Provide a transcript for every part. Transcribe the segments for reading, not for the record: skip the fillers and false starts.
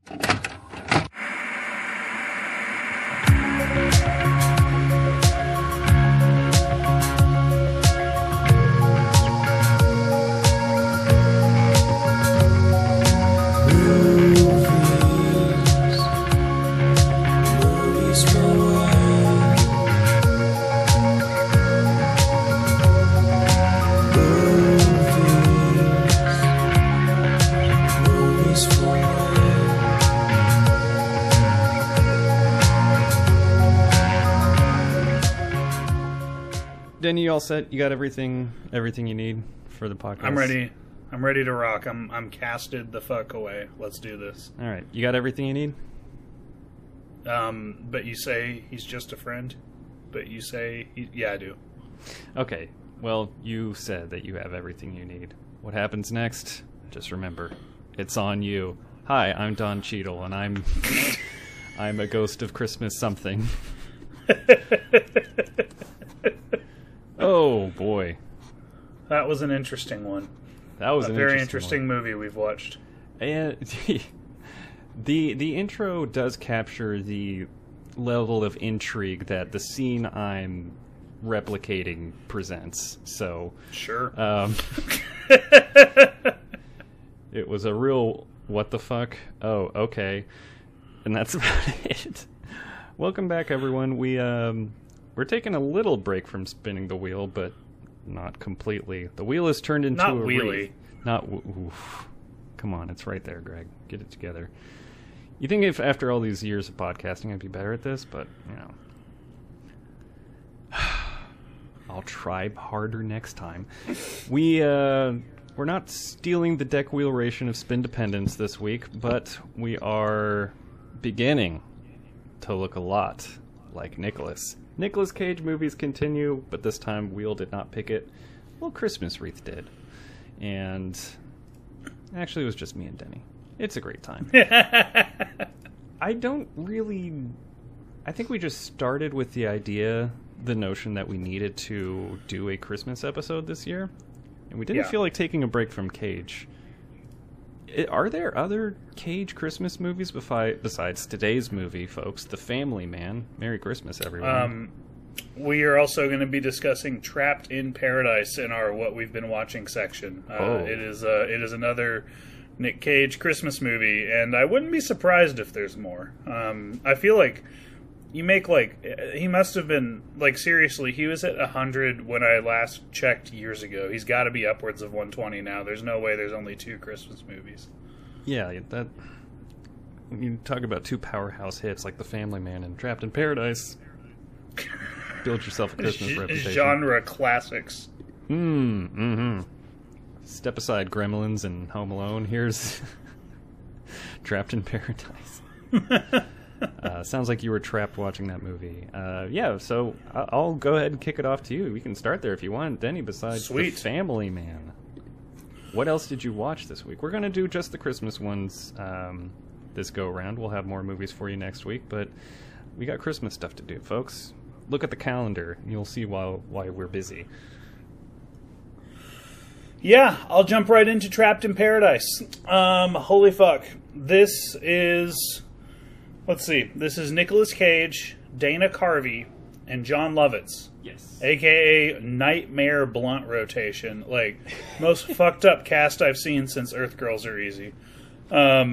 Denny, you all set? You got everything you need for the podcast? I'm ready. I'm ready to rock. I'm casted the fuck away. Let's do this. All right. You got everything you need? But you say he's just a friend? But you say... Yeah, I do. Okay. Well, you said that you have everything you need. What happens next? Just remember, it's on you. Hi, I'm Don Cheadle, and I'm a ghost of Christmas something. Oh, boy. That was an interesting one. That was a very interesting movie we've watched. And the intro does capture the level of intrigue that the scene I'm replicating presents. So sure. It was a real what the fuck? Oh, okay. And that's about it. Welcome back, everyone. We're taking a little break from spinning the wheel, but not completely. The wheel has turned into not a wheelie. Oof. Come on, it's right there, Greg. Get it together. You think if after all these years of podcasting I'd be better at this, but, you know. I'll try harder next time. We're not stealing the deck wheel ration of Spin Dependence this week, but we are beginning to look a lot like Nicolas. Nicolas Cage movies continue, but this time Wheel did not pick it. Well, Christmas Wreath did. And actually it was just me and Denny. It's a great time. I think we just started with the notion that we needed to do a Christmas episode this year. And we didn't feel like taking a break from Cage. Are there other Cage Christmas movies besides today's movie, folks? The Family Man. Merry Christmas, everyone. We are also going to be discussing Trapped in Paradise in our What We've Been Watching section. It is another Nick Cage Christmas movie, and I wouldn't be surprised if there's more. I feel like he must have been, seriously, he was at 100 when I last checked years ago. He's got to be upwards of 120 now. There's no way there's only 2 Christmas movies. Yeah, that... You talk about 2 powerhouse hits like The Family Man and Trapped in Paradise. Build yourself a Christmas reputation. Genre classics. Step aside Gremlins and Home Alone. Here's Trapped in Paradise. Sounds like you were trapped watching that movie. So I'll go ahead and kick it off to you. We can start there if you want, Denny, besides The Family Man. What else did you watch this week? We're going to do just the Christmas ones this go-around. We'll have more movies for you next week, but we got Christmas stuff to do, folks. Look at the calendar, and you'll see why we're busy. Yeah, I'll jump right into Trapped in Paradise. Holy fuck. This is... Let's see. This is Nicolas Cage, Dana Carvey, and John Lovitz. Yes. A.K.A. Nightmare Blunt Rotation. Most fucked up cast I've seen since Earth Girls Are Easy. Oh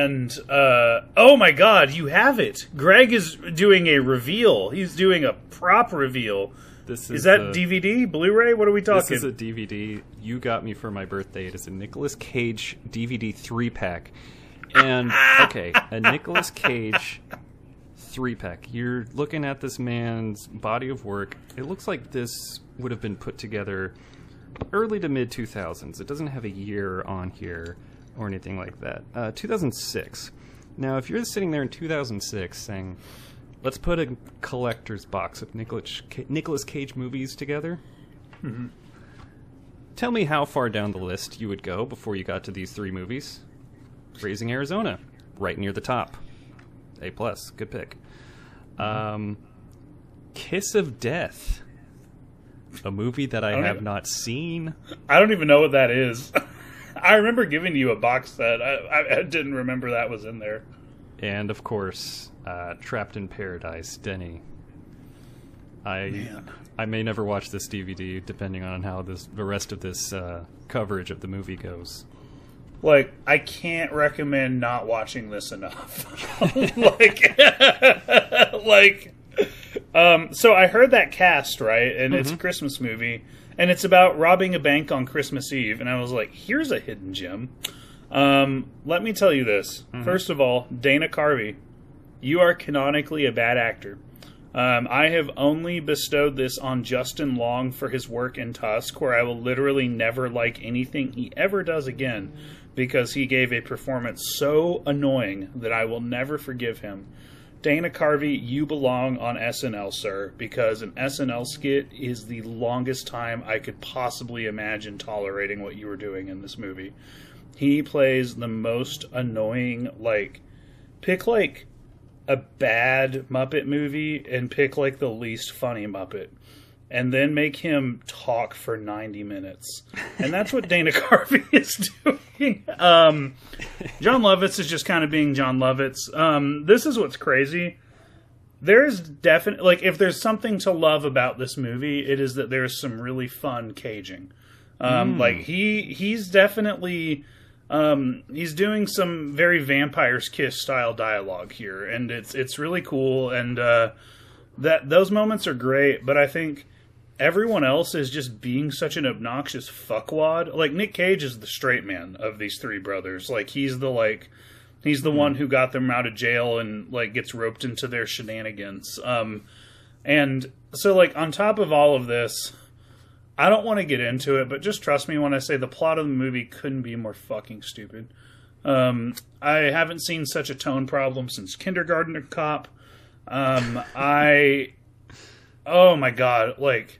my god, you have it. Greg is doing a reveal. He's doing a prop reveal. Is that DVD? Blu-ray? What are we talking? This is a DVD you got me for my birthday. It is a Nicolas Cage DVD 3-pack. And, okay, a Nicolas Cage 3-pack. You're looking at this man's body of work. It looks like this would have been put together early to mid-2000s. It doesn't have a year on here or anything like that. 2006. Now, if you're sitting there in 2006 saying, let's put a collector's box of Nicolas Cage movies together, tell me how far down the list you would go before you got to these 3 movies. Raising Arizona, right near the top. A+, good pick. Kiss of Death, a movie that I have not seen. I don't even know what that is. I remember giving you a box set. I didn't remember that was in there. And, of course, Trapped in Paradise, Denny. I may never watch this DVD, depending on how the rest of this coverage of the movie goes. Like, I can't recommend not watching this enough. So I heard that cast, right? And it's a Christmas movie. And it's about robbing a bank on Christmas Eve. And I was like, here's a hidden gem. Let me tell you this. First of all, Dana Carvey, you are canonically a bad actor. I have only bestowed this on Justin Long for his work in Tusk, where I will literally never like anything he ever does again, because he gave a performance so annoying that I will never forgive him. Dana Carvey, you belong on SNL, sir, because an SNL skit is the longest time I could possibly imagine tolerating what you were doing in this movie. He plays the most annoying, pick a bad Muppet movie and pick the least funny Muppet, and then make him talk for 90 minutes. And that's what Dana Carvey is doing. John Lovitz is just kind of being John Lovitz. This is what's crazy. There's definitely, if there's something to love about this movie, it is that there's some really fun caging. He's definitely... he's doing some very Vampire's Kiss style dialogue here, and it's really cool, and that those moments are great, but I think everyone else is just being such an obnoxious fuckwad. Nick Cage is the straight man of these three brothers. He's the one who got them out of jail and gets roped into their shenanigans. And so on top of all of this, I don't want to get into it, but just trust me when I say the plot of the movie couldn't be more fucking stupid. I haven't seen such a tone problem since Kindergarten Cop. Oh my god,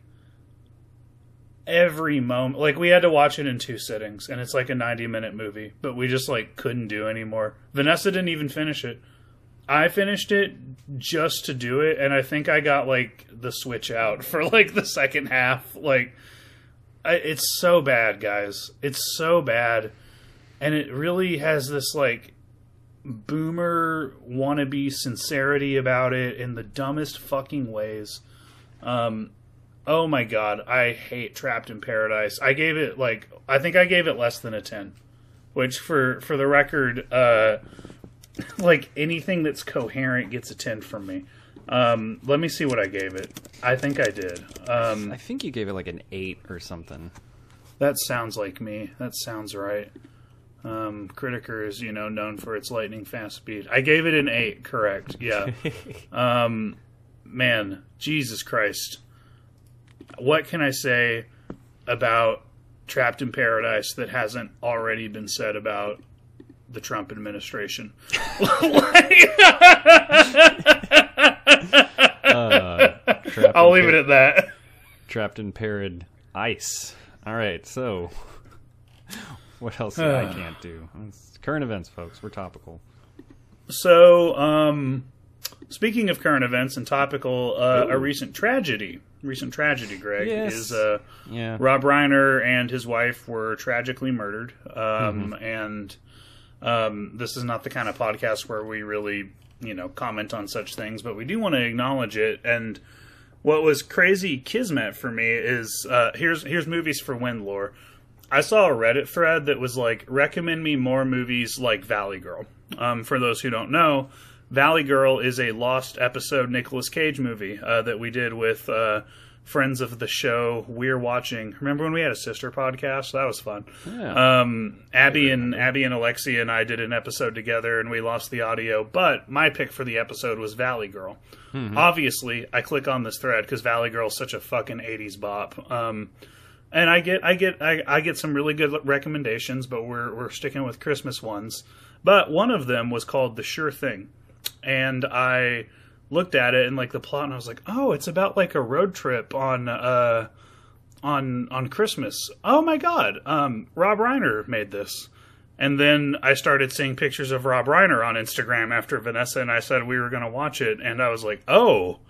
every moment, we had to watch it in 2 sittings, and it's a 90-minute movie, but we just couldn't do anymore. Vanessa didn't even finish it. I finished it just to do it, and I think I got the switch out for the second half. It's so bad, guys. It's so bad, and it really has this boomer wannabe sincerity about it in the dumbest fucking ways. Oh my god, I hate Trapped in Paradise. I gave it I think I gave it less than a 10, which for the record, anything that's coherent gets a 10 from me. Let me see what I gave it. I think I did. I think you gave it an 8 or something. That sounds like me. That sounds right. Critiker is, known for its lightning fast speed. I gave it an 8, correct. Yeah. Man, Jesus Christ. What can I say about Trapped in Paradise that hasn't already been said about the Trump administration? I'll leave it at that. Trapped in Paradise. All right, so what else I can't do? It's current events, folks. We're topical. So, speaking of current events and topical, a recent tragedy, Greg, is Rob Reiner and his wife were tragically murdered. And this is not the kind of podcast where we really, comment on such things, but we do want to acknowledge it. And what was crazy kismet for me is here's movies for Windlore. I saw a Reddit thread that was recommend me more movies like Valley Girl. For those who don't know, Valley Girl is a lost episode Nicolas Cage movie that we did with friends of the show We're Watching. Remember when we had a sister podcast? That was fun. Yeah. Abby and Alexia and I did an episode together, and we lost the audio. But my pick for the episode was Valley Girl. Obviously, I click on this thread because Valley Girl is such a fucking 80s bop. And I get some really good recommendations, but we're sticking with Christmas ones. But one of them was called The Sure Thing, and I looked at it and the plot, and I was like, oh, it's about a road trip on Christmas. Oh my god, Rob Reiner made this. And then I started seeing pictures of Rob Reiner on Instagram after Vanessa and I said we were going to watch it, and I was like, oh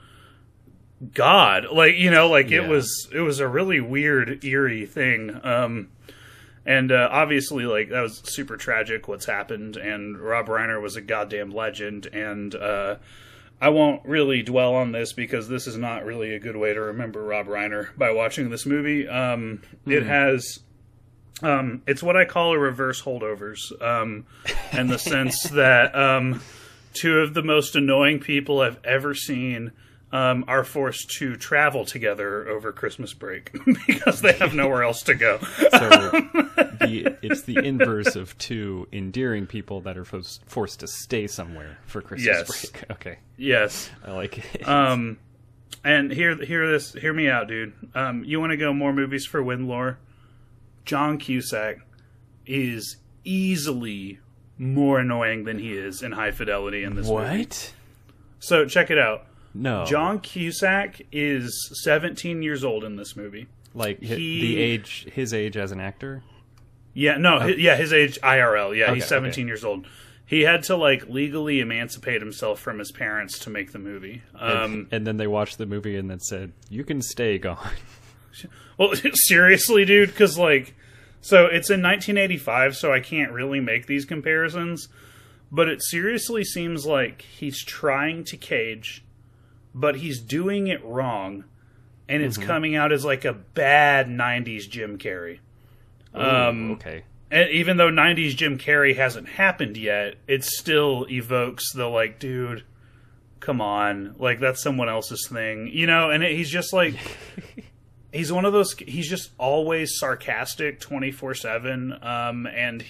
god, it was a really weird, eerie thing. And obviously, like, that was super tragic what's happened, and Rob Reiner was a goddamn legend, and I won't really dwell on this because this is not really a good way to remember Rob Reiner by watching this movie. It has... it's what I call a reverse holdovers, in the sense that two of the most annoying people I've ever seen are forced to travel together over Christmas break because they have nowhere else to go. So it's the inverse of two endearing people that are forced to stay somewhere for Christmas break. Okay. Yes. I like it. And hear me out, dude. You want to go more movies for Windlore? John Cusack is easily more annoying than he is in High Fidelity in this movie. What? So check it out. No. John Cusack is 17 years old in this movie. Like his age as an actor? Yeah, no, his age IRL. Yeah, Okay, he's 17 years old. He had to like legally emancipate himself from his parents to make the movie. And then they watched the movie and then said, "You can stay gone." Well, seriously, dude, because like, so it's in 1985, so I can't really make these comparisons. But it seriously seems like he's trying to cage, but he's doing it wrong, and it's coming out as like a bad 90s Jim Carrey. Okay. And even though 90s Jim Carrey hasn't happened yet, it still evokes the like, dude, come on, like that's someone else's thing, you know? And he's just like, he's one of those, he's just always sarcastic 24/7, and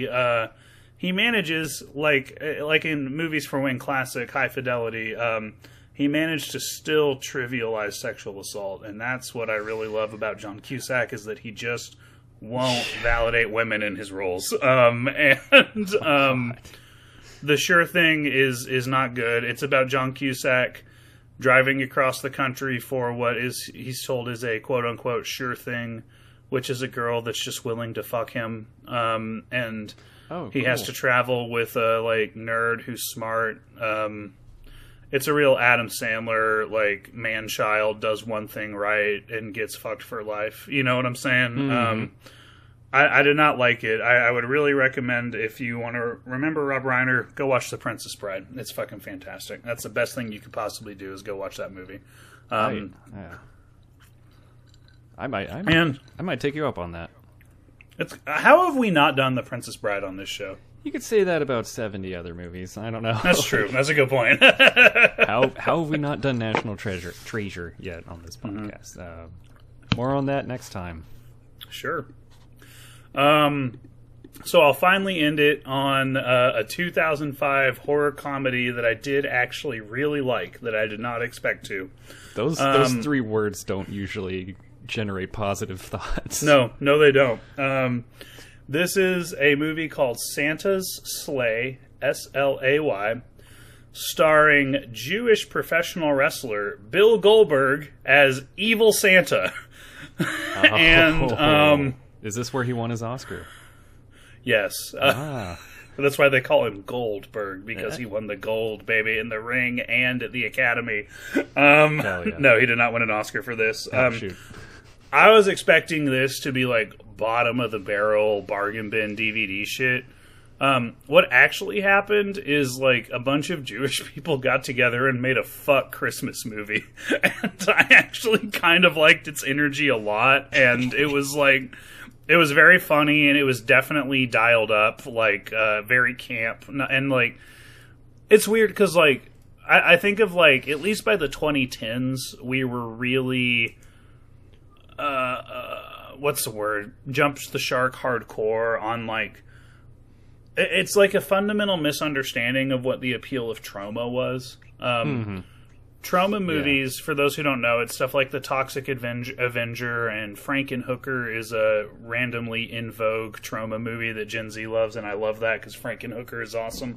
he manages like in Movies for Win Classic, High Fidelity, he managed to still trivialize sexual assault, and that's what I really love about John Cusack, is that he just won't validate women in his roles. The Sure Thing is not good. It's about John Cusack driving across the country for what he's told is a quote-unquote sure thing, which is a girl that's just willing to fuck him. And he has to travel with a like nerd who's smart. It's a real Adam Sandler, like, man-child does one thing right and gets fucked for life. You know what I'm saying? Mm-hmm. I did not like it. I would really recommend, if you want to remember Rob Reiner, go watch The Princess Bride. It's fucking fantastic. That's the best thing you could possibly do, is go watch that movie. I might take you up on that. How have we not done The Princess Bride on this show? You could say that about 70 other movies. I don't know. That's true. That's a good point. How have we not done National Treasure yet on this podcast? More on that next time. Sure. So I'll finally end it on a 2005 horror comedy that I did actually really like, that I did not expect to. Those three words don't usually generate positive thoughts. No, they don't. This is a movie called Santa's Slay, S-L-A-Y, starring Jewish professional wrestler Bill Goldberg as Evil Santa. And is this where he won his Oscar? Yes. That's why they call him Goldberg, because he won the gold, baby, in the ring and at the Academy. No, he did not win an Oscar for this. Shoot. I was expecting this to be like bottom of the barrel bargain bin DVD shit. What actually happened is like a bunch of Jewish people got together and made a fuck Christmas movie. And I actually kind of liked its energy a lot. And it was like, it was very funny, and it was definitely dialed up, like very camp. And like, it's weird because like, I think of like, at least by the 2010s, we were really... what's the word? Jumps the shark hardcore on like, it's like a fundamental misunderstanding of what the appeal of Troma was. Troma movies, for those who don't know, it's stuff like The Toxic Avenger, and Frankenhooker is a randomly in vogue Troma movie that Gen Z loves, and I love that because Frankenhooker is awesome.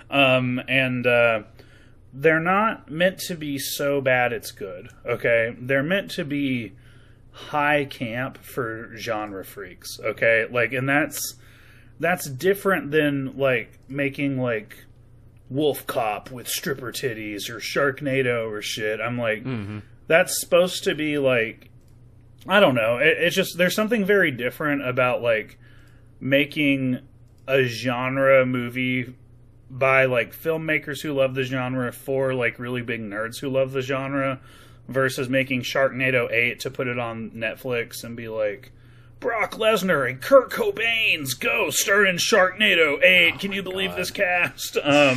They're not meant to be so bad it's good, okay? They're meant to be high camp for genre freaks, okay? Like, and that's different than like making like Wolf Cop with stripper titties or Sharknado or shit. I'm like, that's supposed to be like, I don't know. It's just, there's something very different about like making a genre movie by like filmmakers who love the genre for like really big nerds who love the genre versus making Sharknado 8 to put it on Netflix and be like, Brock Lesnar and Kurt Cobain's Ghost starring Sharknado 8. Can you believe this cast?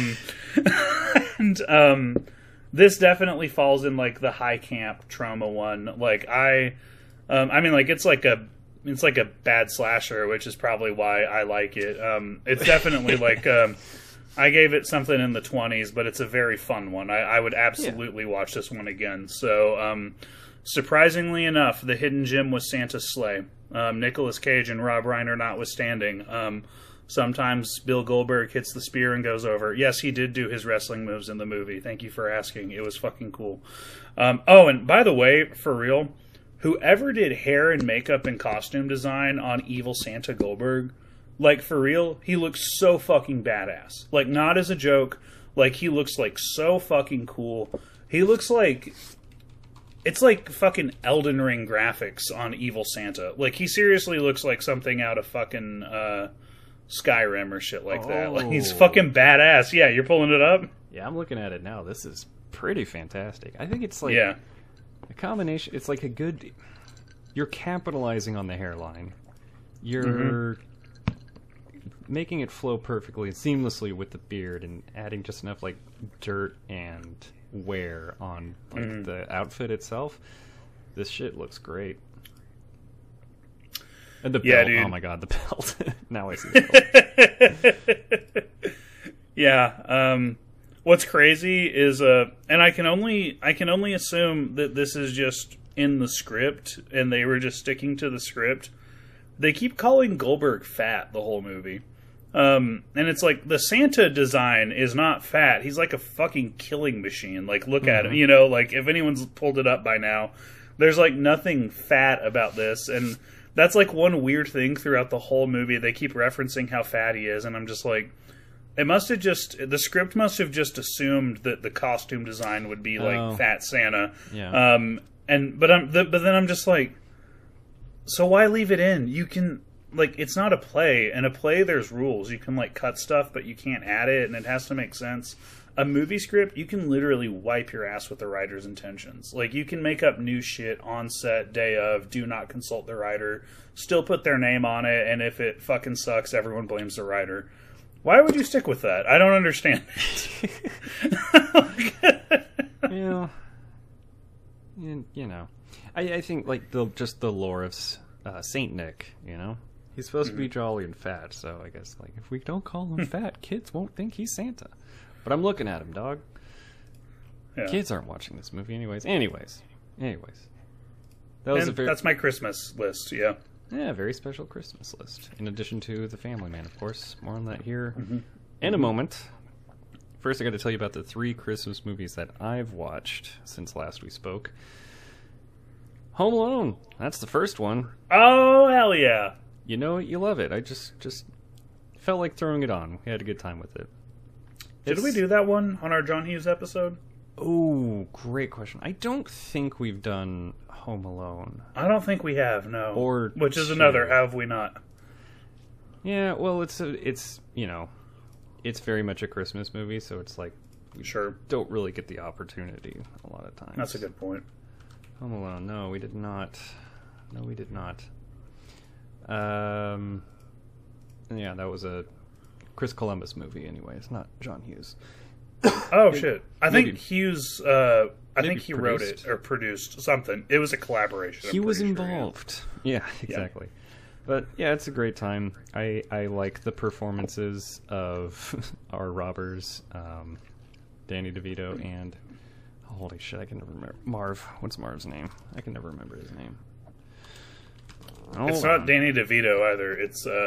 This definitely falls in like the high camp trauma one. Like I mean, like it's like a bad slasher, which is probably why I like it. It's definitely like I gave it something in the 20s, but it's a very fun one. I would absolutely watch this one again. So surprisingly enough, the hidden gem was Santa's Sleigh. Nicolas Cage and Rob Reiner notwithstanding. Sometimes Bill Goldberg hits the spear and goes over. Yes, he did do his wrestling moves in the movie. Thank you for asking. It was fucking cool. And by the way, for real, whoever did hair and makeup and costume design on Evil Santa Goldberg, like for real, he looks so fucking badass. Like not as a joke. Like he looks like so fucking cool. He looks like... It's like fucking Elden Ring graphics on Evil Santa. Like he seriously looks like something out of fucking... Skyrim or shit like that. Like, he's fucking badass. Yeah, you're pulling it up? Yeah, I'm looking at it now. This is pretty fantastic. I think it's like a combination. It's like a good... You're capitalizing on the hairline. You're making it flow perfectly and seamlessly with the beard and adding just enough like dirt and wear on like the outfit itself. This shit looks great. And the belt. Dude. Oh my god, the belt. Now I see the belt. Yeah. What's crazy is and I can only assume that this is just in the script and they were just sticking to the script. They keep calling Goldberg fat the whole movie. And it's like the Santa design is not fat. He's like a fucking killing machine. Like look at him, you know, like if anyone's pulled it up by now, there's like nothing fat about this. And that's like one weird thing throughout the whole movie. They keep referencing how fat he is, and I'm just like, the script must have just assumed that the costume design would be like Fat Santa. Yeah. But then I'm just like, so why leave it in? You can like, it's not a play. In a play, there's rules. You can like cut stuff, but you can't add it, and it has to make sense. A movie script, you can literally wipe your ass with the writer's intentions. Like, you can make up new shit on set, day of, do not consult the writer, still put their name on it, and if it fucking sucks, everyone blames the writer. Why would you stick with that? I don't understand it. You know. I think, like, just the lore of Saint Nick, you know? He's supposed to be jolly and fat, so I guess, like, if we don't call him fat, kids won't think he's Santa. But I'm looking at him, dog. Yeah. Kids aren't watching this movie anyways. Anyways. That's my Christmas list, yeah. Yeah, very special Christmas list. In addition to The Family Man, of course. More on that here in a moment. First, I got to tell you about the 3 Christmas movies that I've watched since last we spoke. Home Alone. That's the first one. Oh, hell yeah. You know it, you love it. I just felt like throwing it on. We had a good time with it. Did we do that one on our John Hughes episode? Oh, great question. I don't think we've done Home Alone. I don't think we have, no. Which is 2. another, have we not? Yeah, well, it's you know, it's very much a Christmas movie, so it's like we don't really get the opportunity a lot of times. That's a good point. Home Alone, no, we did not. Yeah, that was a Chris Columbus movie anyways, not John Hughes. Oh shit. I think Hughes I think he wrote it or produced something. It was a collaboration. He was involved. Sure, yeah, exactly. Yeah. But yeah, it's a great time. I like the performances of our robbers, Danny DeVito and holy shit, I can never remember Marv. What's Marv's name? I can never remember his name. It's not Danny DeVito either.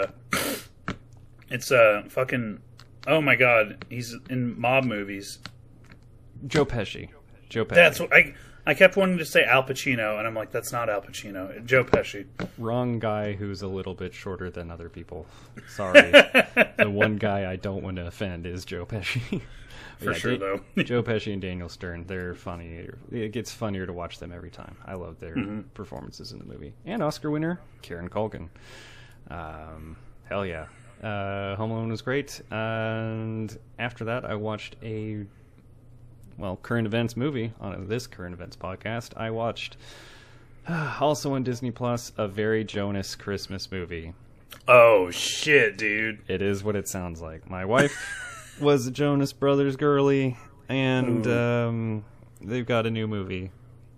It's fucking, oh my god, he's in mob movies. Joe Pesci. That's what I kept wanting to say Al Pacino, and I'm like, that's not Al Pacino. Joe Pesci. Wrong guy who's a little bit shorter than other people. Sorry. The one guy I don't want to offend is Joe Pesci. For sure, though. Joe Pesci and Daniel Stern, they're funny. It gets funnier to watch them every time. I love their performances in the movie. And Oscar winner, Karen Culkin. Hell yeah. Home Alone was great. And after that, I watched a current events movie on this current events podcast. I watched, also on Disney Plus, A Very Jonas Christmas Movie. Oh, shit, dude. It is what it sounds like. My wife was a Jonas Brothers girly, and they've got a new movie.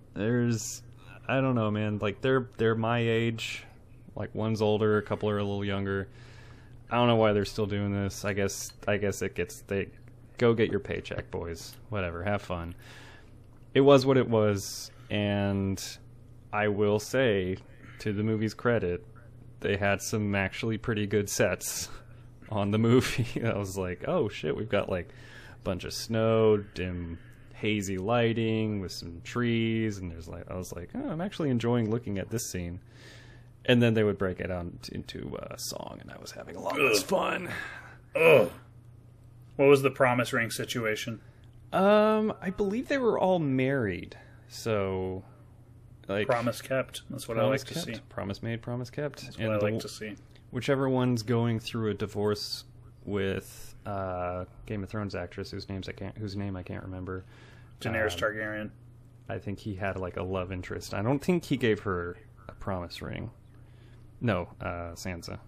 I don't know, man. Like, they're my age. Like, one's older, a couple are a little younger. I don't know why they're still doing this. I guess they go get your paycheck, boys. Whatever, have fun. It was what it was, and I will say, to the movie's credit, they had some actually pretty good sets on the movie. I was like, oh shit, we've got like a bunch of snow, dim, hazy lighting with some trees, and I was like, oh, I'm actually enjoying looking at this scene. And then they would break it out into a song, and I was having a lot less fun. Ugh. What was the promise ring situation? I believe they were all married, so like promise kept. That's what I like to see. Promise made, promise kept. That's what I like to see. Whichever one's going through a divorce with Game of Thrones actress whose name I can't remember. Daenerys Targaryen. I think he had like a love interest. I don't think he gave her a promise ring. No, Sansa.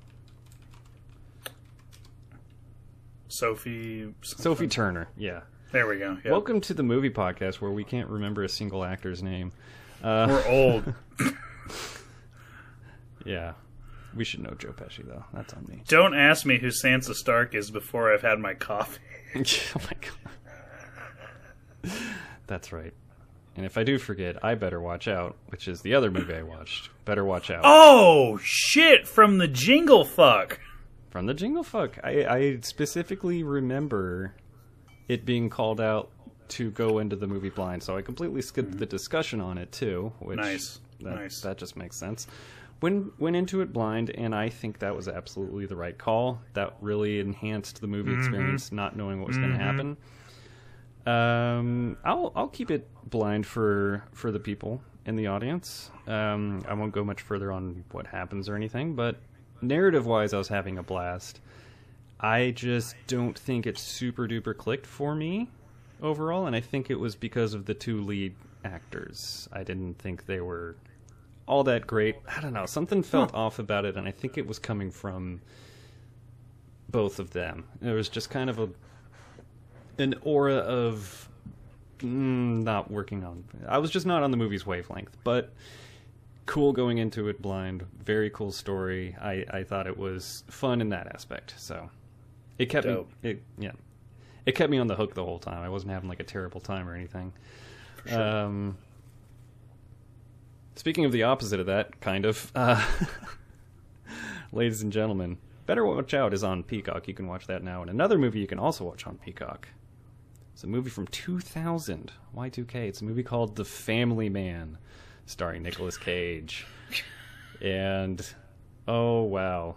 Sophie Turner, yeah. There we go. Yep. Welcome to the movie podcast where we can't remember a single actor's name. We're old. Yeah. We should know Joe Pesci, though. That's on me. Don't ask me who Sansa Stark is before I've had my coffee. Oh my god. That's right. And if I do forget, I Better Watch Out, which is the other movie I watched. Better Watch Out. Oh, shit! From the Jingle Fuck! From the Jingle Fuck. I specifically remember it being called out to go into the movie blind, so I completely skipped the discussion on it, too. Which nice. That just makes sense. Went into it blind, and I think that was absolutely the right call. That really enhanced the movie experience, not knowing what was going to happen. I'll keep it blind for the people in the audience. I won't go much further on what happens or anything, but narrative-wise, I was having a blast. I just don't think it super duper clicked for me overall, and I think it was because of the two lead actors. I didn't think they were all that great. I don't know, something felt off about it, and I think it was coming from both of them. There was just kind of an aura of not working on. I was just not on the movie's wavelength, but cool going into it blind. Very cool story. I thought it was fun in that aspect. So it kept me. It kept me on the hook the whole time. I wasn't having like a terrible time or anything. For sure. Speaking of the opposite of that, kind of, ladies and gentlemen, Better Watch Out is on Peacock. You can watch that now. And another movie you can also watch on Peacock. It's a movie from 2000, Y2K. It's a movie called The Family Man, starring Nicolas Cage. And, oh, wow.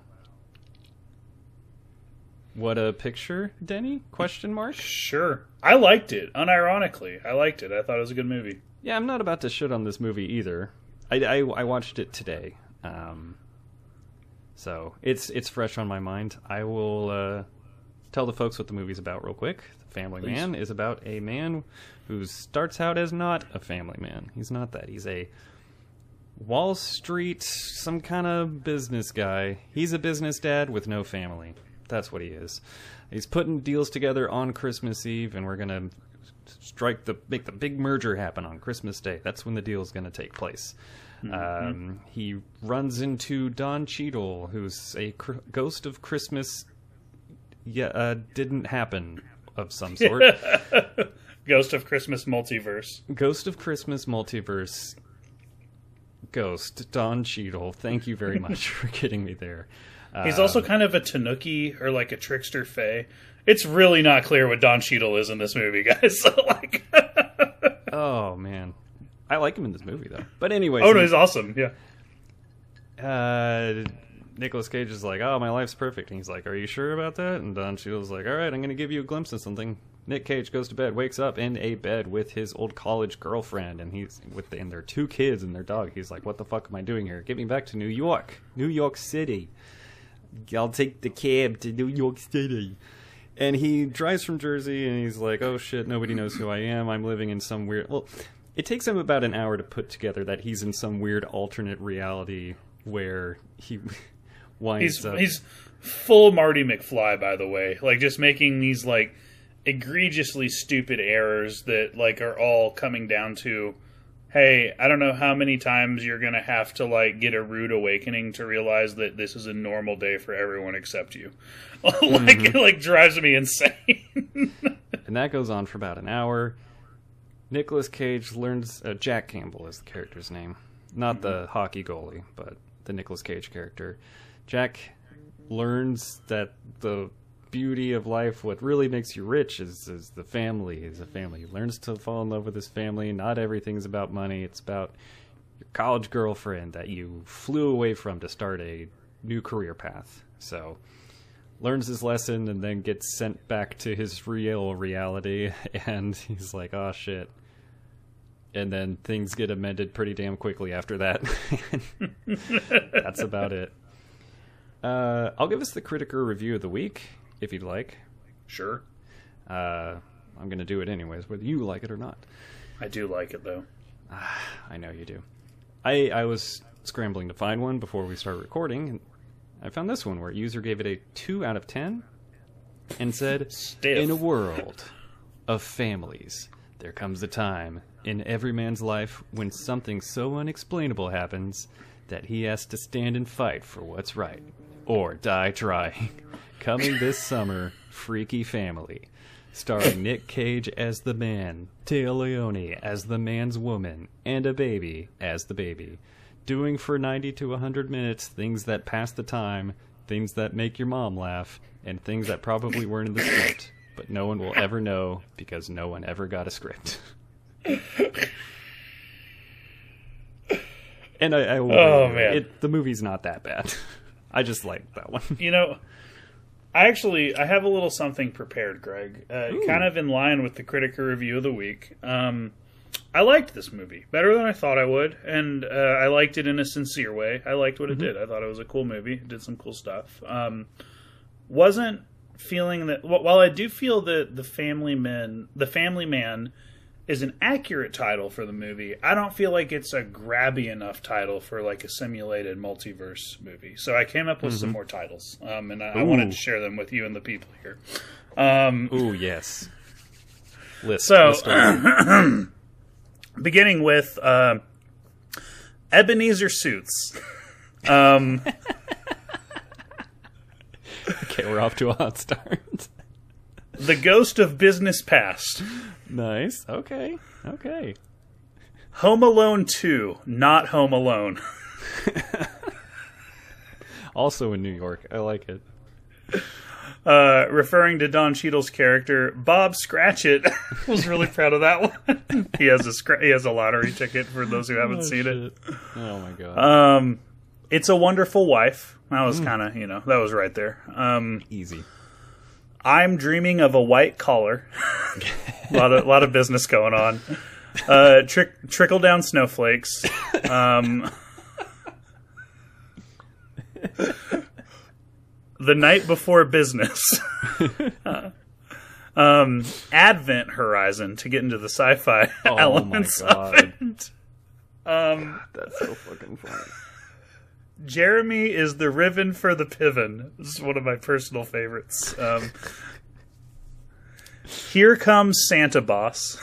What a picture, Denny? Question mark? Sure. I liked it, unironically. I liked it. I thought it was a good movie. Yeah, I'm not about to shit on this movie either. I watched it today. So it's fresh on my mind. I will tell the folks what the movie's about real quick. The Family Man is about a man who starts out as not a family man. He's not that. He's a Wall Street, some kind of business guy. He's a business dad with no family. That's what he is. He's putting deals together on Christmas Eve, and we're going to make the big merger happen on Christmas Day. That's when the deal is going to take place. He runs into Don Cheadle, who's a ghost of Christmas didn't happen of some sort. Ghost of Christmas multiverse. Ghost of Christmas multiverse. Ghost Don Cheadle. Thank you very much for getting me there. He's also kind of a Tanuki or like a trickster fae. It's really not clear what Don Cheadle is in this movie, guys. So, like, oh man, I like him in this movie though. But anyway, no, he's awesome. Yeah. Nicolas Cage is like, "Oh, my life's perfect," and he's like, "Are you sure about that?" And Don Cheadle's like, "All right, I'm going to give you a glimpse of something." Nick Cage goes to bed, wakes up in a bed with his old college girlfriend, and and their 2 kids and their dog. He's like, "What the fuck am I doing here? Get me back to New York City." I'll take the cab to New York City. And he drives from Jersey, and he's like, oh shit, nobody knows who I am. I'm living in some weird... Well, it takes him about an hour to put together that he's in some weird alternate reality where he winds up... He's full Marty McFly, by the way. Like, just making these, like, egregiously stupid errors that, like, are all coming down to... Hey, I don't know how many times you're going to have to, like, get a rude awakening to realize that this is a normal day for everyone except you. It, like, drives me insane. And that goes on for about an hour. Nicolas Cage learns... Jack Campbell is the character's name. Not the hockey goalie, but the Nicolas Cage character. Jack learns that the beauty of life, what really makes you rich, is the family. Is a family. He learns to fall in love with his family. Not everything's about money. It's about your college girlfriend that you flew away from to start a new career path. So, learns his lesson and then gets sent back to his real reality, and he's like, oh shit. And then things get amended pretty damn quickly after that. That's about it. I'll give us the Critiker Review of the Week, if you'd like. Sure. I'm going to do it anyways, whether you like it or not. I do like it, though. I know you do. I was scrambling to find one before we started recording, and I found this one where a user gave it a 2 out of 10 and said, Stiff. In a world of families, there comes a time in every man's life when something so unexplainable happens that he has to stand and fight for what's right, or die trying. Coming this summer, Freaky Family, starring Nick Cage as the man, Téa Leoni as the man's woman, and a baby as the baby. Doing for 90 to 100 minutes things that pass the time, things that make your mom laugh, and things that probably weren't in the script, but no one will ever know because no one ever got a script. And I will man. The movie's not that bad. I just like that one. You know, I have a little something prepared, Greg. Kind of in line with the Critiker Review of the Week. I liked this movie better than I thought I would, and I liked it in a sincere way. I liked what it did. I thought it was a cool movie. It did some cool stuff. Wasn't feeling that... While I do feel that The Family Man is an accurate title for the movie, I don't feel like it's a grabby enough title for like a simulated multiverse movie. So I came up with some more titles, and I wanted to share them with you and the people here. Ooh, yes. List beginning with Ebenezer Suits. Okay, we're off to a hot start. The Ghost of Business Past. Nice. Okay. Home Alone 2, not Home Alone. Also in New York. I like it. Referring to Don Cheadle's character, Bob Scratchit. Was really proud of that one. He has a lottery ticket for those who haven't seen it. Oh my god. It's a Wonderful Wife. That was kind of, that was right there. Easy. I'm Dreaming of a White Collar. a lot of business going on. Trickle Down Snowflakes. The Night Before Business. Advent Horizon, to get into the sci-fi elements of it. That's so fucking funny. Jeremy is the Riven for the Piven. This is one of my personal favorites. Here Comes Santa Boss.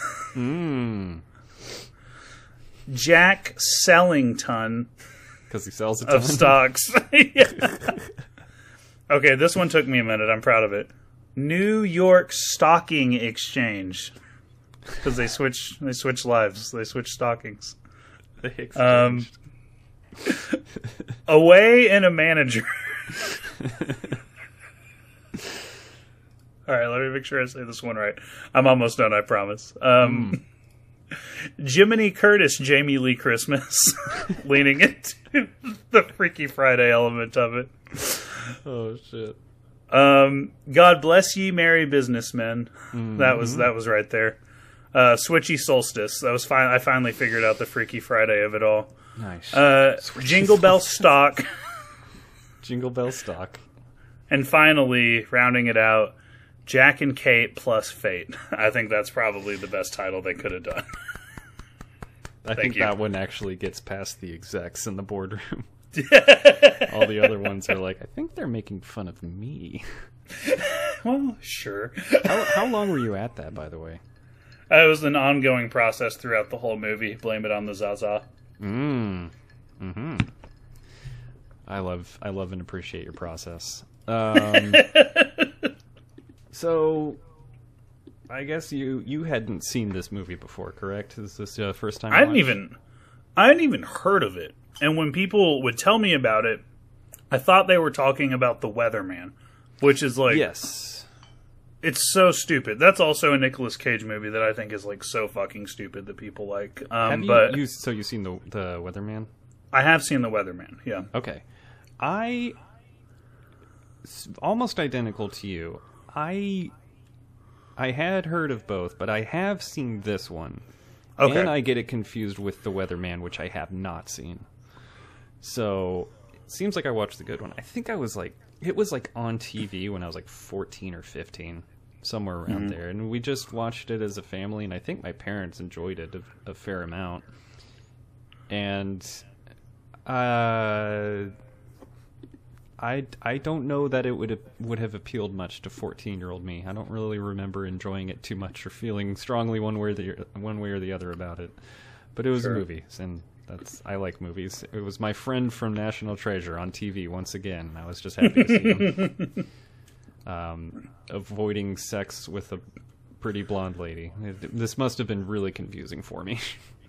Jack Sellington. Because he sells a ton of stocks. Yeah. Okay, this one took me a minute. I'm proud of it. New York Stocking Exchange. Because they switch lives. They switch stockings. They exchanged. Away and a Manager. All right, let me make sure I say this one right. I'm almost done, I promise. Jiminy Curtis, Jamie Lee Christmas. Leaning into the Freaky Friday element of it. Oh, shit. God Bless Ye Merry Businessmen. That was right there. Switchy Solstice. That was fine. I finally figured out the Freaky Friday of it all. Nice. Jingle Bell Stock. Jingle Bell Stock. And finally, rounding it out, Jack and Kate plus Fate. I think that's probably the best title they could have done. I think that one actually gets past the execs in the boardroom. All the other ones are like, I think they're making fun of me. Well, sure. How long were you at that, by the way? It was an ongoing process throughout the whole movie. Blame it on the Zaza. Mm-hmm. I love and appreciate your process. So, I guess you hadn't seen this movie before, correct? Is this the first time? I hadn't even heard of it. And when people would tell me about it, I thought they were talking about The Weatherman, which is like, yes, it's so stupid. That's also a Nicolas Cage movie that I think is like so fucking stupid that people like. You've seen the Weatherman? I have seen The Weatherman. Yeah. Okay, almost identical to you. I had heard of both, but I have seen this one. Okay. And I get it confused with The Weatherman, which I have not seen. So, it seems like I watched the good one. I think it was like on TV when I was like 14 or 15, somewhere around there. And we just watched it as a family, and I think my parents enjoyed it a fair amount. And I don't know that it would have appealed much to 14-year-old me. I don't really remember enjoying it too much or feeling strongly one way or the other about it. But it was a movie, and I like movies. It was my friend from National Treasure on TV once again. I was just happy to see him avoiding sex with a pretty blonde lady. This must have been really confusing for me.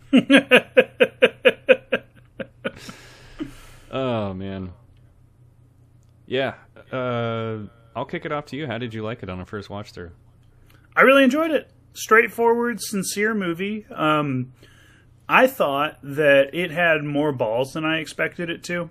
Oh man. Yeah, I'll kick it off to you. How did you like it on a first watch through? I really enjoyed it. Straightforward, sincere movie. I thought that it had more balls than I expected it to.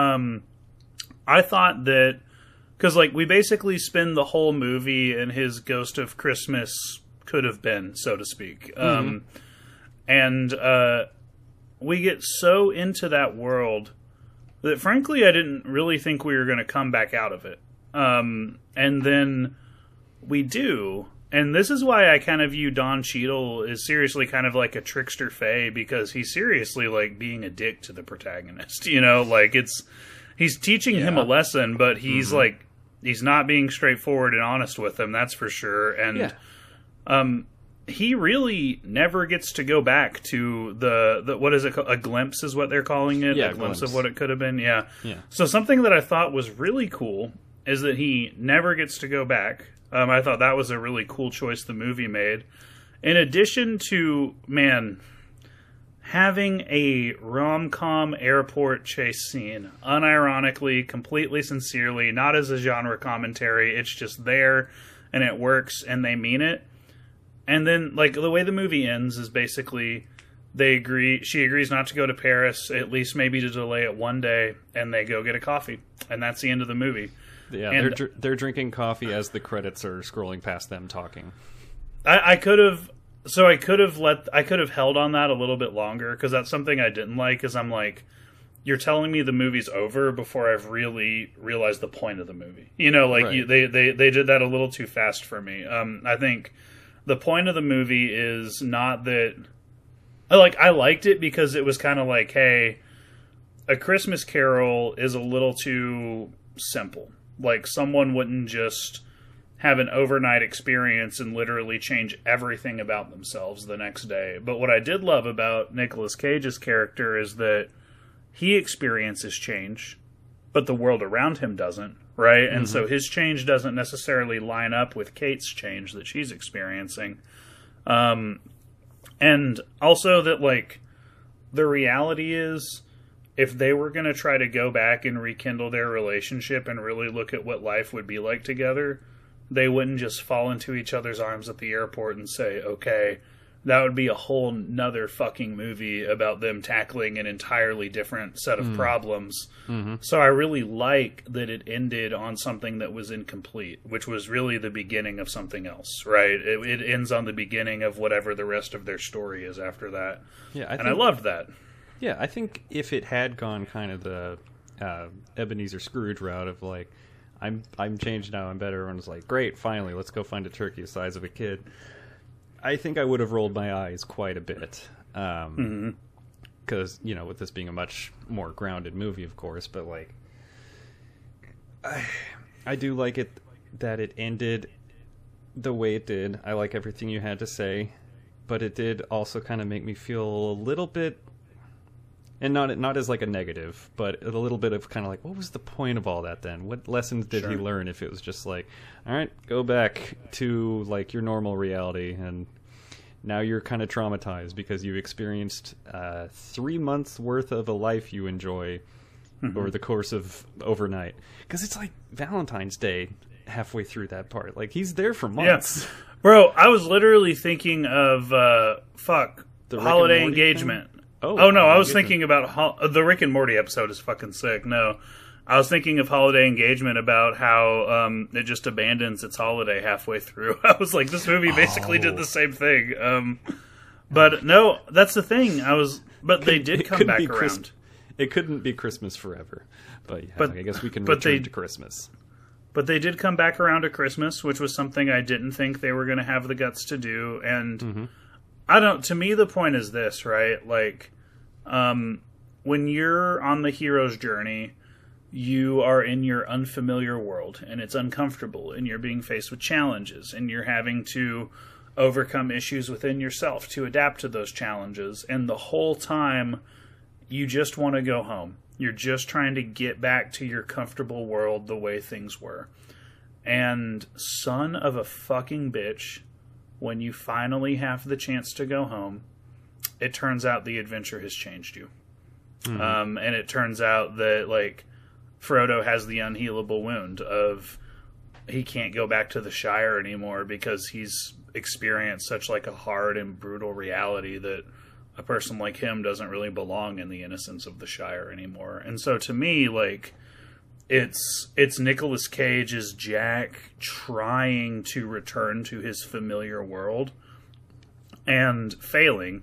I thought that, because like we basically spend the whole movie in his Ghost of Christmas could have been, so to speak. And we get so into that world that frankly I didn't really think we were going to come back out of it. And then we do. And this is why I kind of view Don Cheadle as seriously kind of like a trickster fae, because he's seriously like being a dick to the protagonist. You know, like he's teaching him a lesson, but he's like, he's not being straightforward and honest with him, that's for sure. And he really never gets to go back to the what is it called? A glimpse is what they're calling it. A glimpse of what it could have been. Yeah. So something that I thought was really cool is that he never gets to go back. I thought that was a really cool choice the movie made. In addition to, having a rom-com airport chase scene, unironically, completely sincerely, not as a genre commentary, it's just there, and it works, and they mean it. And then, like, the way the movie ends is basically she agrees not to go to Paris, at least maybe to delay it one day, and they go get a coffee. And that's the end of the movie. Yeah, and they're drinking coffee as the credits are scrolling past them talking. I could have held on that a little bit longer, because that's something I didn't like. Is I'm like, you're telling me the movie's over before I've really realized the point of the movie. You know, like right. They did that a little too fast for me. I think the point of the movie is not that. I liked it because it was kind of like, hey, A Christmas Carol is a little too simple. Like, someone wouldn't just have an overnight experience and literally change everything about themselves the next day. But what I did love about Nicolas Cage's character is that he experiences change, but the world around him doesn't, right? And so his change doesn't necessarily line up with Kate's change that she's experiencing. And also that, like, the reality is, if they were going to try to go back and rekindle their relationship and really look at what life would be like together, they wouldn't just fall into each other's arms at the airport and say, okay, that would be a whole nother fucking movie about them tackling an entirely different set of problems. So I really like that it ended on something that was incomplete, which was really the beginning of something else, right? It ends on the beginning of whatever the rest of their story is after that. Yeah, I loved that. Yeah, I think if it had gone kind of the Ebenezer Scrooge route of like, I'm changed now. I'm better. Everyone's like, great, finally, let's go find a turkey the size of a kid. I think I would have rolled my eyes quite a bit. Because, with this being a much more grounded movie, of course, but, like, I do like it that it ended the way it did. I like everything you had to say, but it did also kind of make me feel a little bit, and not as like a negative, but a little bit of kind of like, what was the point of all that then? What lessons did he learn if it was just like, all right, go back to like your normal reality, and now you're kind of traumatized because you've experienced 3 months worth of a life you enjoy over the course of overnight. Because it's like Valentine's Day halfway through that part. Like, he's there for months. Yeah. Bro, I was literally thinking of, the Holiday Engagement. Thing? Oh, no, I was thinking about... the Rick and Morty episode is fucking sick. No. I was thinking of Holiday Engagement, about how it just abandons its holiday halfway through. I was like, this movie basically did the same thing. But no, that's the thing. But they did come back around. It couldn't be Christmas forever. But I guess we can return to Christmas. But they did come back around to Christmas, which was something I didn't think they were going to have the guts to do. And to me, the point is this, right? Like, when you're on the hero's journey, you are in your unfamiliar world, and it's uncomfortable, and you're being faced with challenges, and you're having to overcome issues within yourself to adapt to those challenges. And the whole time, you just want to go home. You're just trying to get back to your comfortable world the way things were. And son of a fucking bitch, when you finally have the chance to go home, it turns out the adventure has changed you. And it turns out that, like, Frodo has the unhealable wound of he can't go back to the Shire anymore because he's experienced such, like, a hard and brutal reality that a person like him doesn't really belong in the innocence of the Shire anymore. And so to me, like, it's Nicolas Cage as Jack trying to return to his familiar world and failing.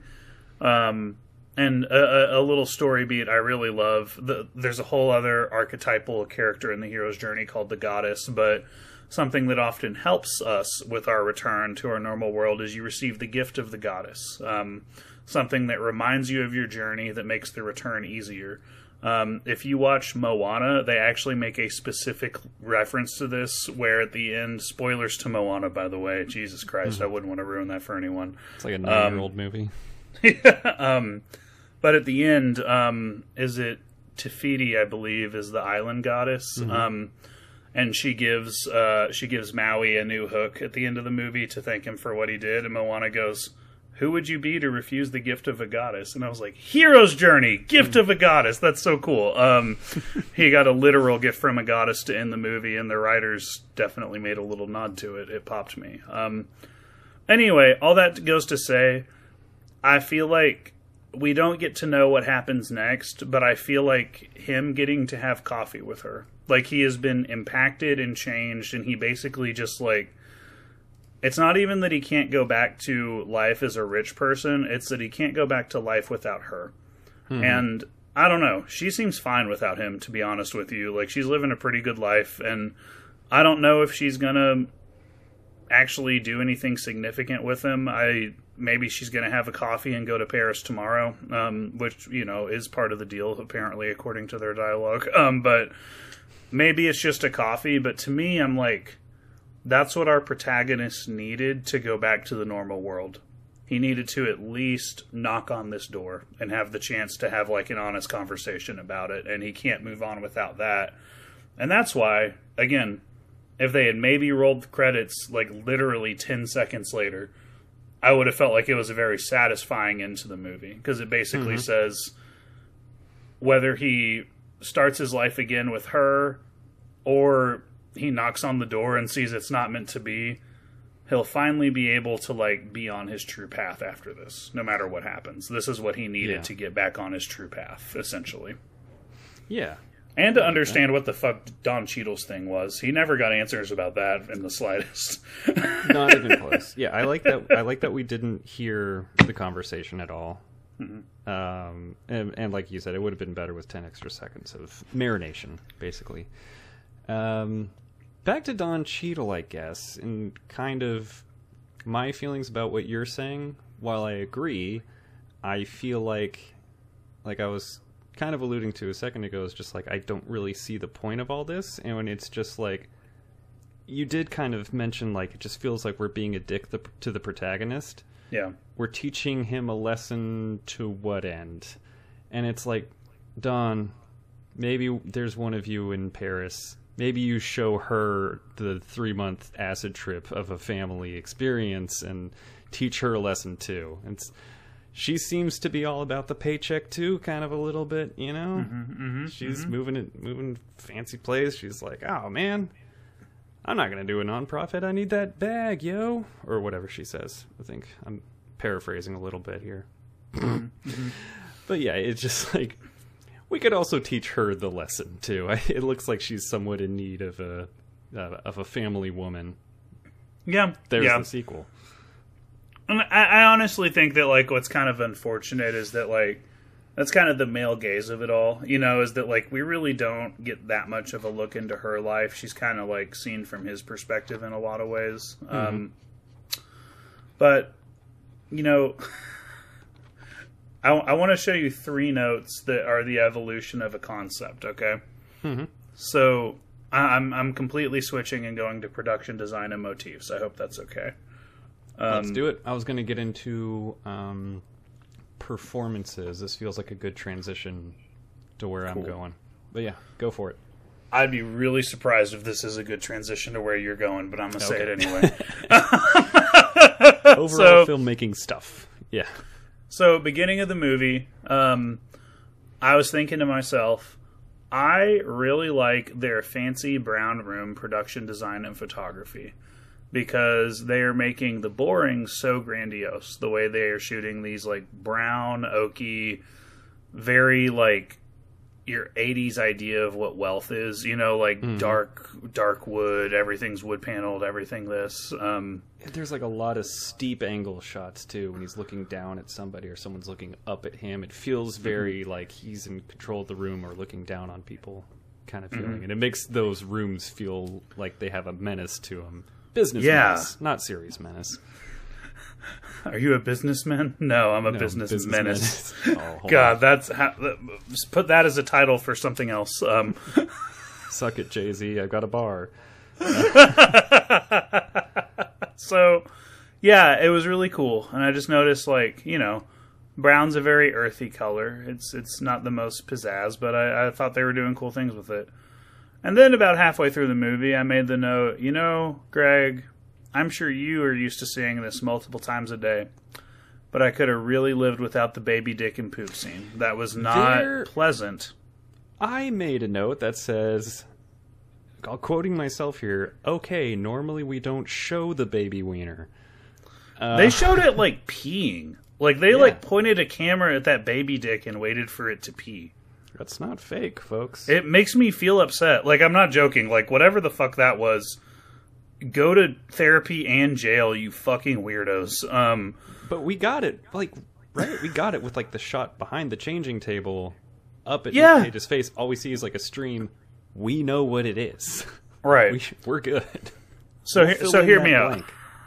And a little story beat I really love. There's a whole other archetypal character in the hero's journey called the Goddess, but something that often helps us with our return to our normal world is you receive the gift of the Goddess. Something that reminds you of your journey that makes the return easier. If you watch Moana, they actually make a specific reference to this, where at the end, spoilers to Moana, by the way, Jesus Christ, I wouldn't want to ruin that for anyone. It's like a 9-year-old movie. But at the end, is it Te-Fiti, I believe, is the island goddess, and she gives Maui a new hook at the end of the movie to thank him for what he did, and Moana goes, "Who would you be to refuse the gift of a goddess?" And I was like, hero's journey, gift of a goddess. That's so cool. He got a literal gift from a goddess to end the movie, and the writers definitely made a little nod to it. It popped me. Anyway, all that goes to say, I feel like we don't get to know what happens next, but I feel like him getting to have coffee with her, like, he has been impacted and changed, and he basically just, like, it's not even that he can't go back to life as a rich person, it's that he can't go back to life without her. And I don't know, she seems fine without him, to be honest with you. Like, she's living a pretty good life, and I don't know if she's gonna actually do anything significant with him. Maybe she's going to have a coffee and go to Paris tomorrow, which, is part of the deal, apparently, according to their dialogue. But maybe it's just a coffee. But to me, I'm like, that's what our protagonist needed to go back to the normal world. He needed to at least knock on this door and have the chance to have, like, an honest conversation about it. And he can't move on without that. And that's why, again, if they had maybe rolled the credits, like, literally 10 seconds later, I would have felt like it was a very satisfying end to the movie. Because it basically says whether he starts his life again with her or he knocks on the door and sees it's not meant to be, he'll finally be able to, like, be on his true path after this, no matter what happens. This is what he needed to get back on his true path, essentially. Yeah. And to understand what the fuck Don Cheadle's thing was. He never got answers about that in the slightest. Not even close. Yeah, I like that. I like that we didn't hear the conversation at all. And like you said, it would have been better with 10 extra seconds of marination, basically. back to Don Cheadle, I guess, and kind of my feelings about what you're saying. While I agree, I feel like I was kind of alluding to a second ago, is just like I don't really see the point of all this, and when it's just like you did kind of mention, like it just feels like we're being a dick to the protagonist. Yeah, we're teaching him a lesson to what end? And it's like, Don, maybe there's one of you in Paris. Maybe you show her the 3-month acid trip of a family experience and teach her a lesson too. She seems to be all about the paycheck too, kind of a little bit, you know. She's moving fancy plays. She's like, oh man, I'm not gonna do a nonprofit. I need that bag, yo, or whatever she says. I think I'm paraphrasing a little bit here. But yeah, it's just like we could also teach her the lesson too. It looks like she's somewhat in need of a family woman. Yeah, there's the sequel. And I honestly think that, like, what's kind of unfortunate is that, like, that's kind of the male gaze of it all, you know, is that, like, we really don't get that much of a look into her life. She's kind of, like, seen from his perspective in a lot of ways. But, you know, I want to show you 3 notes that are the evolution of a concept, okay? So I'm completely switching and going to production design and motifs. I hope that's okay. Let's do it. I was going to get into performances. This feels like a good transition to where I'm going. But yeah, go for it. I'd be really surprised if this is a good transition to where you're going, but I'm going to say it anyway. Overall filmmaking stuff. Yeah. So, beginning of the movie, I was thinking to myself, I really like their fancy brown room production design and photography. Because they are making the boring so grandiose. The way they are shooting these, like, brown, oaky, very, like, your 80s idea of what wealth is. You know, like, dark wood, everything's wood paneled, everything this. There's, like, a lot of steep angle shots, too, when he's looking down at somebody or someone's looking up at him. It feels very, like, he's in control of the room or looking down on people kind of feeling. And it makes those rooms feel like they have a menace to them. Business menace, not serious menace. Are you a businessman? No, I'm a business menace. Oh, God, that's put that as a title for something else. Suck it, Jay-Z. I've got a bar. So, yeah, it was really cool, and I just noticed, like, you know, brown's a very earthy color. It's not the most pizzazz, but I thought they were doing cool things with it. And then about halfway through the movie, I made the note, you know, Greg, I'm sure you are used to seeing this multiple times a day, but I could have really lived without the baby dick and poop scene. That was not pleasant. I made a note that says, quoting myself here, okay, normally we don't show the baby wiener. They showed it, like, peeing. Like, they, like, pointed a camera at that baby dick and waited for it to pee. That's not fake, folks. It makes me feel upset. Like, I'm not joking. Like, whatever the fuck that was, go to therapy and jail, you fucking weirdos. But we got it, like, right? We got it with, like, the shot behind the changing table up at Nick Cage's face. All we see is, like, a stream. We know what it is. Right. We're good. So hear me out.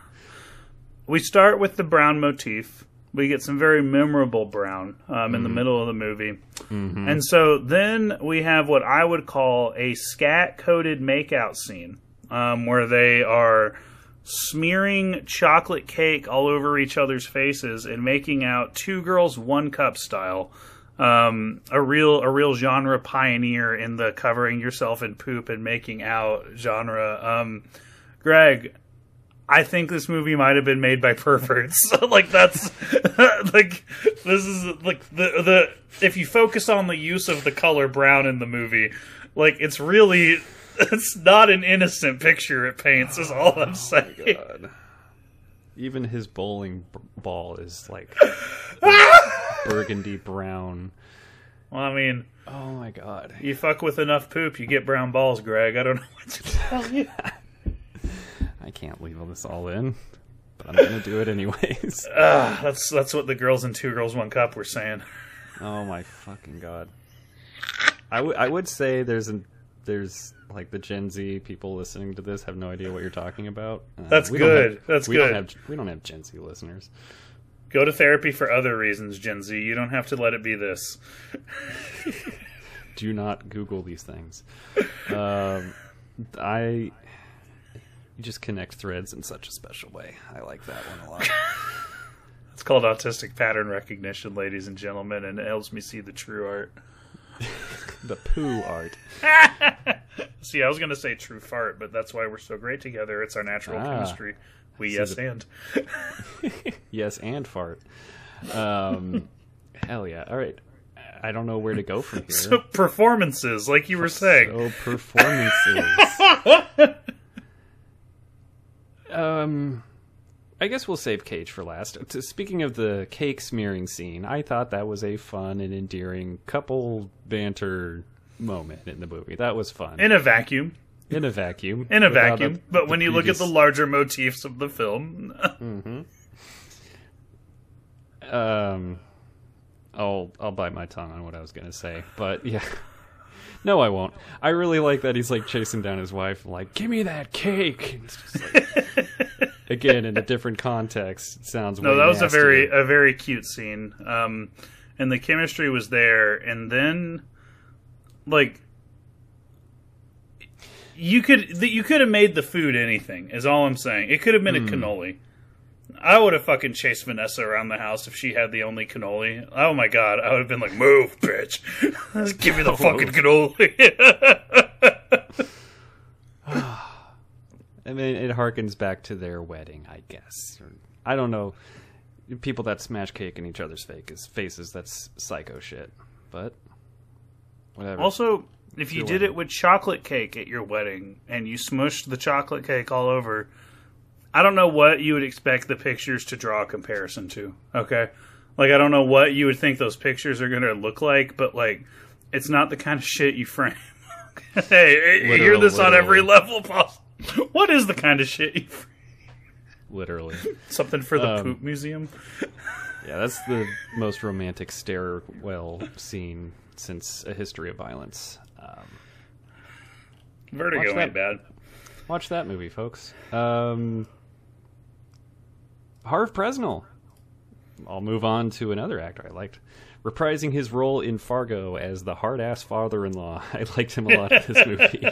We start with the brown motif. We get some very memorable brown in the middle of the movie. And so then we have what I would call a scat-coated makeout scene where they are smearing chocolate cake all over each other's faces and making out 2 girls, 1 cup style. A real genre pioneer in the covering yourself in poop and making out genre. Greg, I think this movie might have been made by perverts. Like, that's like, this is like the if you focus on the use of the color brown in the movie, like, it's not an innocent picture it paints, is all I'm saying. God. Even his bowling ball is like burgundy brown. Well, I mean, oh my God, you fuck with enough poop, you get brown balls, Greg. I don't know what to tell you. I can't leave all this all in, but I'm going to do it anyways. That's what the girls in 2 Girls, 1 Cup were saying. Oh my fucking God. I would say there's there's like the Gen Z people listening to this have no idea what you're talking about. That's good. We don't have Gen Z listeners. Go to therapy for other reasons, Gen Z. You don't have to let it be this. Do not Google these things. You just connect threads in such a special way. I like that one a lot. It's called autistic pattern recognition, ladies and gentlemen, and it helps me see the true art. The poo art. See, I was going to say true fart, but that's why we're so great together. It's our natural chemistry. We and. Yes, and fart. Hell yeah. All right. I don't know where to go from here. So performances, like you were saying. So performances. I guess we'll save Cage for last. Speaking of the cake smearing scene, I thought that was a fun and endearing couple banter moment in the movie. That was fun. In a vacuum. In a vacuum. But when you look at the larger motifs of the film. I'll bite my tongue on what I was going to say. But yeah. No, I won't. I really like that he's like chasing down his wife, like, give me that cake. It's just like, again, in a different context, it sounds way that was nastier. a very cute scene. And the chemistry was there. And then, like, you could have made the food anything, is all I'm saying. It could have been a cannoli. I would have fucking chased Vanessa around the house if she had the only cannoli. Oh my god, I would have been like, move, bitch. Give me the fucking cannoli. I mean, it harkens back to their wedding, I guess. I don't know. People that smash cake in each other's faces, that's psycho shit. But, whatever. Also, if you did it with chocolate cake at your wedding, and you smushed the chocolate cake all over, I don't know what you would expect the pictures to draw a comparison to, okay? Like, I don't know what you would think those pictures are going to look like, but, like, it's not the kind of shit you frame. Hey, you hear this on every level possible. What is the kind of shit you frame? Literally. Something for the poop museum? Yeah, that's the most romantic stairwell scene since A History of Violence. Vertigo ain't bad. Watch that movie, folks. Harv Presnell. I'll move on to another actor I liked. Reprising his role in Fargo as the hard-ass father-in-law. I liked him a lot in this movie.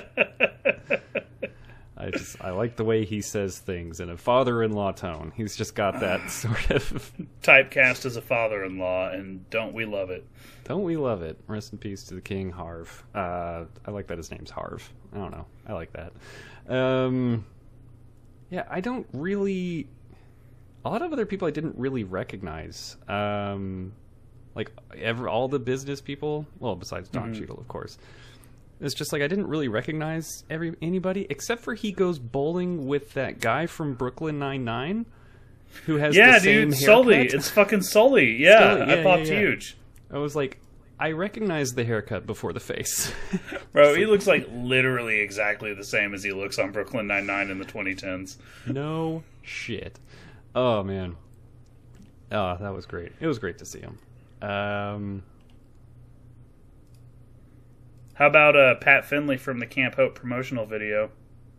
I like the way he says things in a father-in-law tone. He's just got that sort of... Typecast as a father-in-law, and don't we love it. Don't we love it. Rest in peace to the king, Harv. I like that his name's Harv. I don't know. I like that. Yeah, I don't really... A lot of other people I didn't really recognize. Like, all the business people. Well, besides Don Cheadle, of course. It's just like I didn't really recognize anybody, except for he goes bowling with that guy from Brooklyn Nine-Nine, who has the same haircut. Sully. It's fucking Sully. Yeah, I popped huge. I was like, I recognized the haircut before the face. Bro, he looks like literally exactly the same as he looks on Brooklyn Nine-Nine in the 2010s. No shit. Oh, man. Oh, that was great. It was great to see him. How about Pat Finley from the Camp Hope promotional video?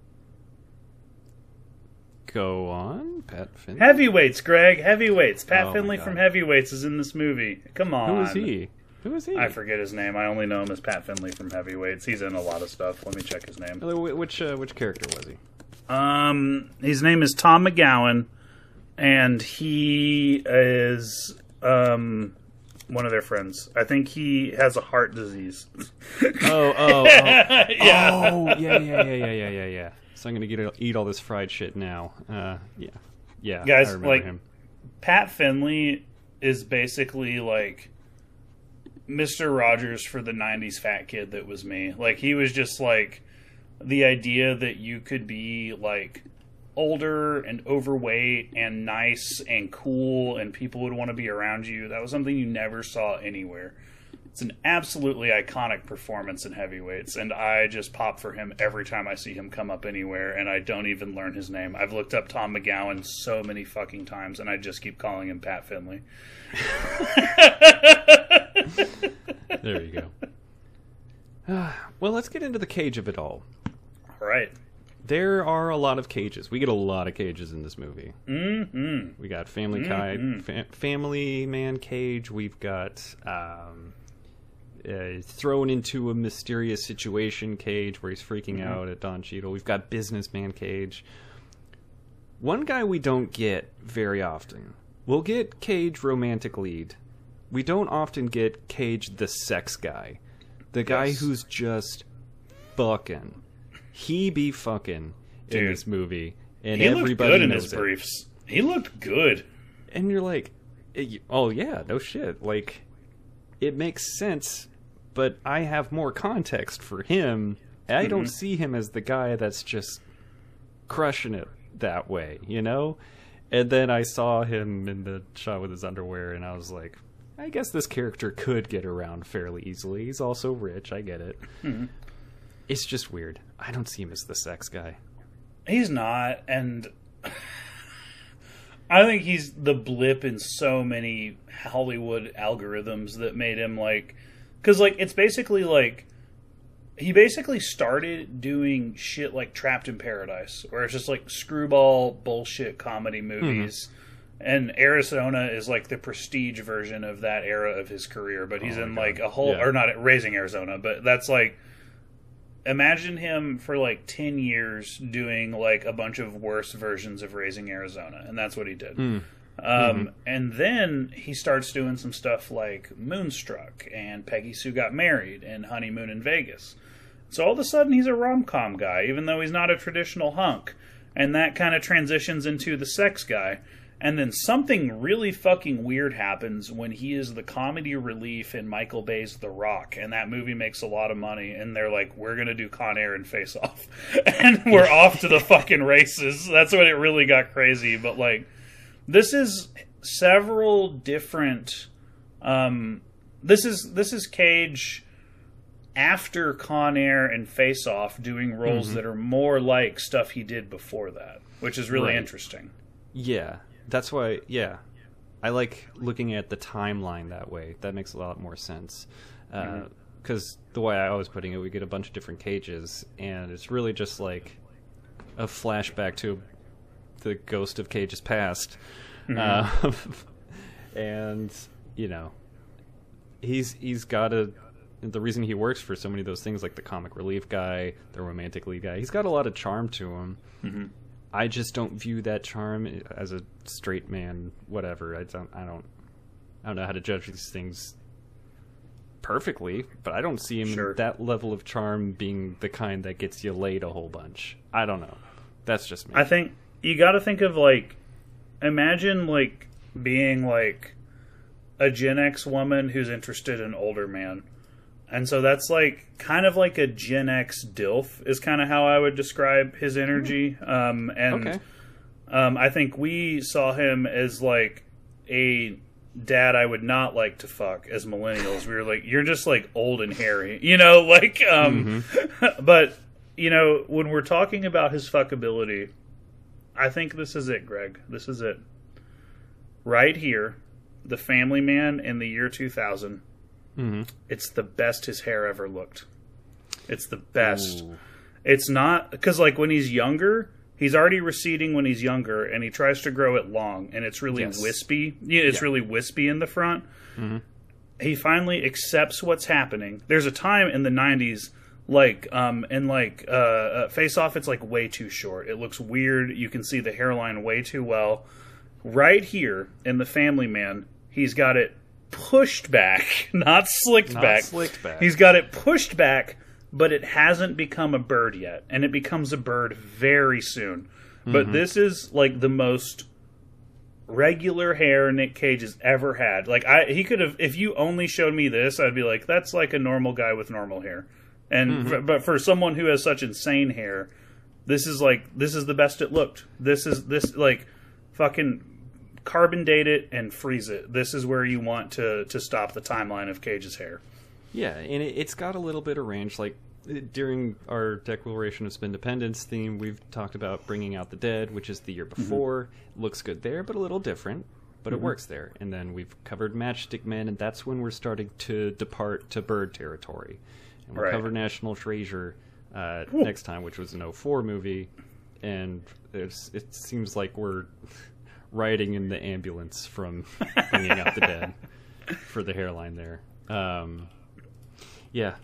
Go on, Pat Finley. Heavyweights, Greg. Heavyweights. Pat Finley from Heavyweights is in this movie. Come on. Who is he? Who is he? I forget his name. I only know him as Pat Finley from Heavyweights. He's in a lot of stuff. Let me check his name. Which character was he? His name is Tom McGowan, and he is one of their friends. I think he has a heart disease. Oh. Yeah. Oh, yeah. So I'm gonna eat all this fried shit now. Yeah. Guys, I remember like him. Pat Finley is basically like Mr. Rogers for the 90s fat kid that was me. Like, he was just like the idea that you could be like older and overweight and nice and cool and people would want to be around you. That was something you never saw anywhere. It's an absolutely iconic performance in Heavyweights, and I just pop for him every time I see him come up anywhere, and I don't even learn his name. I've looked up Tom McGowan so many fucking times, and I just keep calling him Pat Finley. There you go. Well, let's get into the Cage of it all. All right. There are a lot of cages. We get a lot of cages in this movie. Mm-hmm. We got Family Man Cage. We've got thrown into a mysterious situation Cage where he's freaking out at Don Cheadle. We've got Businessman Cage. One guy we don't get very often. We'll get Cage romantic lead. We don't often get Cage the sex guy. The guy who's just fucking. He be fucking in this movie, and everybody looked good in knows his it. briefs. He looked good, and you're like, "Oh yeah, no shit." Like, it makes sense, but I have more context for him. I don't see him as the guy that's just crushing it that way, you know. And then I saw him in the shot with his underwear, and I was like, I guess this character could get around fairly easily. He's also rich. I get it. It's just weird. I don't see him as the sex guy. He's not, and I think he's the blip in so many Hollywood algorithms that made him like, because like it's basically like he basically started doing shit like Trapped in Paradise, where it's just like screwball bullshit comedy movies. And Arizona is like the prestige version of that era of his career, but he's in like a whole, or not Raising Arizona, but that's like, imagine him for like 10 years doing like a bunch of worse versions of Raising Arizona, and that's what he did. And then he starts doing some stuff like Moonstruck and Peggy Sue Got Married and Honeymoon in Vegas. So all of a sudden he's a rom-com guy, even though he's not a traditional hunk. And that kind of transitions into the sex guy. And then something really fucking weird happens when he is the comedy relief in Michael Bay's The Rock. And that movie makes a lot of money. And they're like, we're going to do Con Air and Face Off. And we're off to the fucking races. That's when it really got crazy. But like, this is several different... This is Cage after Con Air and Face Off doing roles that are more like stuff he did before that. Which is really interesting. Yeah. That's why, I like looking at the timeline that way. That makes a lot more sense. Because the way I was putting it, we get a bunch of different Cages, and it's really just like a flashback to the ghost of Cage's past. And, you know, he's got the reason he works for so many of those things, like the comic relief guy, the romantic lead guy, he's got a lot of charm to him. I just don't view that charm as a straight man. Whatever. I don't know how to judge these things perfectly, but I don't see him that level of charm being the kind that gets you laid a whole bunch. I don't know. That's just me. I think you got to think of like, imagine like being like a Gen X woman who's interested in an older man. And so that's like kind of like a Gen X DILF is kind of how I would describe his energy. I think we saw him as like a dad I would not like to fuck as millennials. We were like, you're just like old and hairy, you know, like, but you know, when we're talking about his fuckability, I think this is it, Greg. This is it. Right here, The Family Man in the year 2000. It's the best his hair ever looked. It's the best. Ooh. It's not... Because, like, when he's younger, he's already receding when he's younger, and he tries to grow it long, and it's really wispy. It's really wispy in the front. He finally accepts what's happening. There's a time in the 90s, like, Face Off, it's, like, way too short. It looks weird. You can see the hairline way too well. Right here, in The Family Man, he's got it pushed back, not slicked back. He's got it pushed back, but it hasn't become a bird yet, and it becomes a bird very soon. But this is like the most regular hair Nick Cage has ever had. Like he could have, if you only showed me this, I'd be like, that's like a normal guy with normal hair. And but for someone who has such insane hair, this is the best it looked. This like fucking carbon date it and freeze it. This is where you want to stop the timeline of Cage's hair. Yeah, and it's got a little bit of range. Like, during our Declaration of Independence theme, we've talked about Bringing Out the Dead, which is the year before. Looks good there, but a little different. But it works there. And then we've covered Matchstick Men, and that's when we're starting to depart to bird territory. And we'll cover National Treasure next time, which was an '04 movie, and it seems like we're riding in the ambulance from bringing out the dead for the hairline there. Yeah,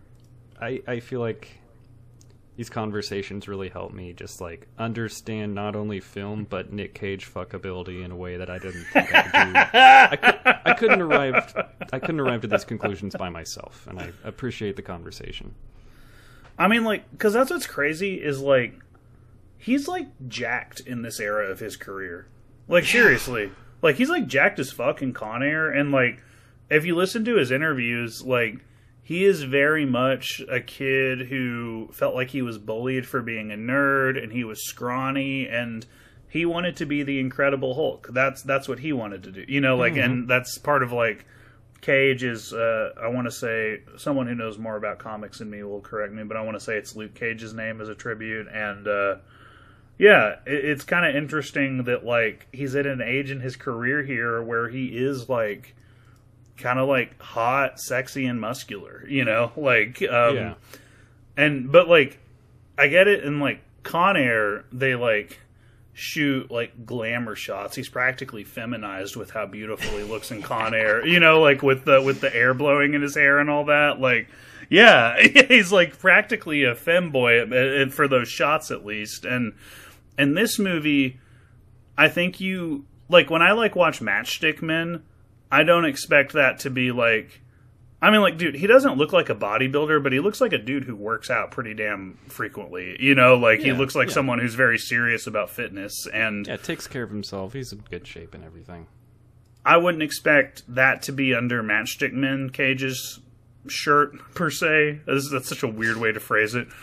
I feel like these conversations really help me just like understand not only film but Nick Cage fuckability in a way that I didn't think I could do. I couldn't arrive to these conclusions by myself, and I appreciate the conversation. I mean, like, because that's what's crazy is like he's like jacked in this era of his career. Like, seriously, like he's like jacked as fuck in Con Air, and like if you listen to his interviews, like. He is very much a kid who felt like he was bullied for being a nerd, and he was scrawny, and he wanted to be the Incredible Hulk. That's what he wanted to do, you know. Like, and that's part of like Cage is. I want to say someone who knows more about comics than me will correct me, but I want to say it's Luke Cage's name as a tribute, and yeah, it's kind of interesting that like he's at an age in his career here where he is like. Kind of like hot, sexy, and muscular, you know, like, yeah. But like, I get it. In like Con Air, they like shoot like glamour shots. He's practically feminized with how beautiful he looks in Con Air, you know, like with the air blowing in his hair and all that. Like, yeah, he's like practically a femboy for those shots at least. And this movie, I think you like when I like watch Matchstick Men. I don't expect that to be like... I mean, like, dude, he doesn't look like a bodybuilder, but he looks like a dude who works out pretty damn frequently. You know, like, he looks like someone who's very serious about fitness. And yeah, takes care of himself. He's in good shape and everything. I wouldn't expect that to be under Matchstick Men Cage's shirt, per se. That's such a weird way to phrase it.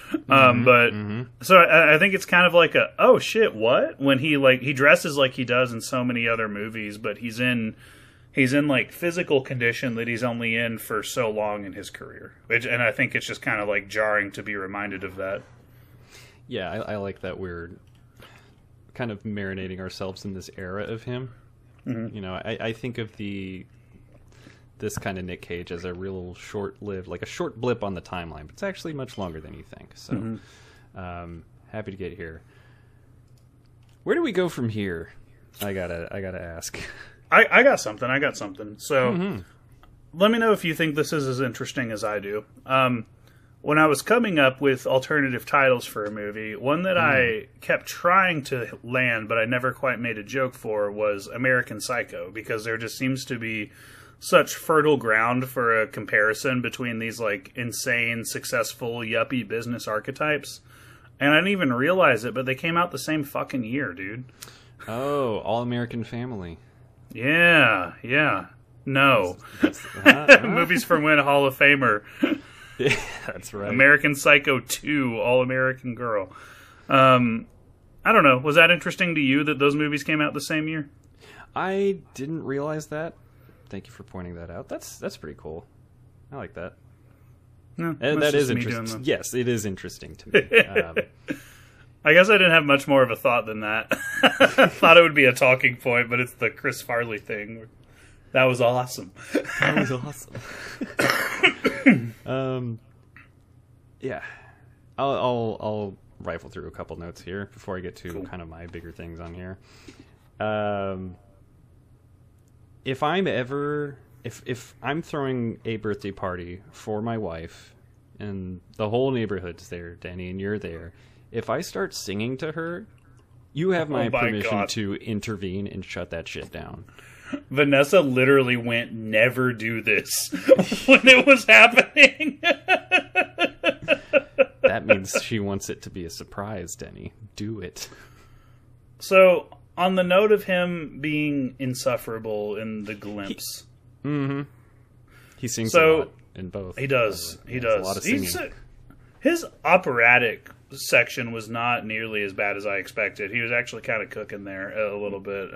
So I think it's kind of like a, oh, shit, what? When he dresses like he does in so many other movies, but he's in like physical condition that he's only in for so long in his career, and I think it's just kind of like jarring to be reminded of that. Yeah, I like that we're kind of marinating ourselves in this era of him. Mm-hmm. You know, I think of this kind of Nick Cage as a real short-lived, like a short blip on the timeline, but it's actually much longer than you think. So, happy to get here. Where do we go from here? I gotta ask. I got something. So, let me know if you think this is as interesting as I do. When I was coming up with alternative titles for a movie, one that I kept trying to land, but I never quite made a joke for, was American Psycho, because there just seems to be such fertile ground for a comparison between these, like, insane, successful, yuppie business archetypes. And I didn't even realize it, but they came out the same fucking year, dude. Oh, All American Family. Yeah. No. Movies from when Hall of Famer. Yeah, that's right. American Psycho 2, All American Girl. I don't know. Was that interesting to you that those movies came out the same year? I didn't realize that. Thank you for pointing that out. That's pretty cool. I like that. No, that is interesting. Yes, it is interesting to me. I guess I didn't have much more of a thought than that. I thought it would be a talking point, but it's the Chris Farley thing. That was awesome. That was awesome. Yeah. I'll rifle through a couple notes here before I get to kind of my bigger things on here. If I'm throwing a birthday party for my wife and the whole neighborhood's there, Danny, and you're there, if I start singing to her, you have my permission to intervene and shut that shit down. Vanessa literally went, never do this when it was happening. That means she wants it to be a surprise, Denny. Do it. So, on the note of him being insufferable in The Glimpse. He sings a lot in both. He does. He does. A lot of singing. His operatic section was not nearly as bad as I expected. He was actually kind of cooking there a little bit.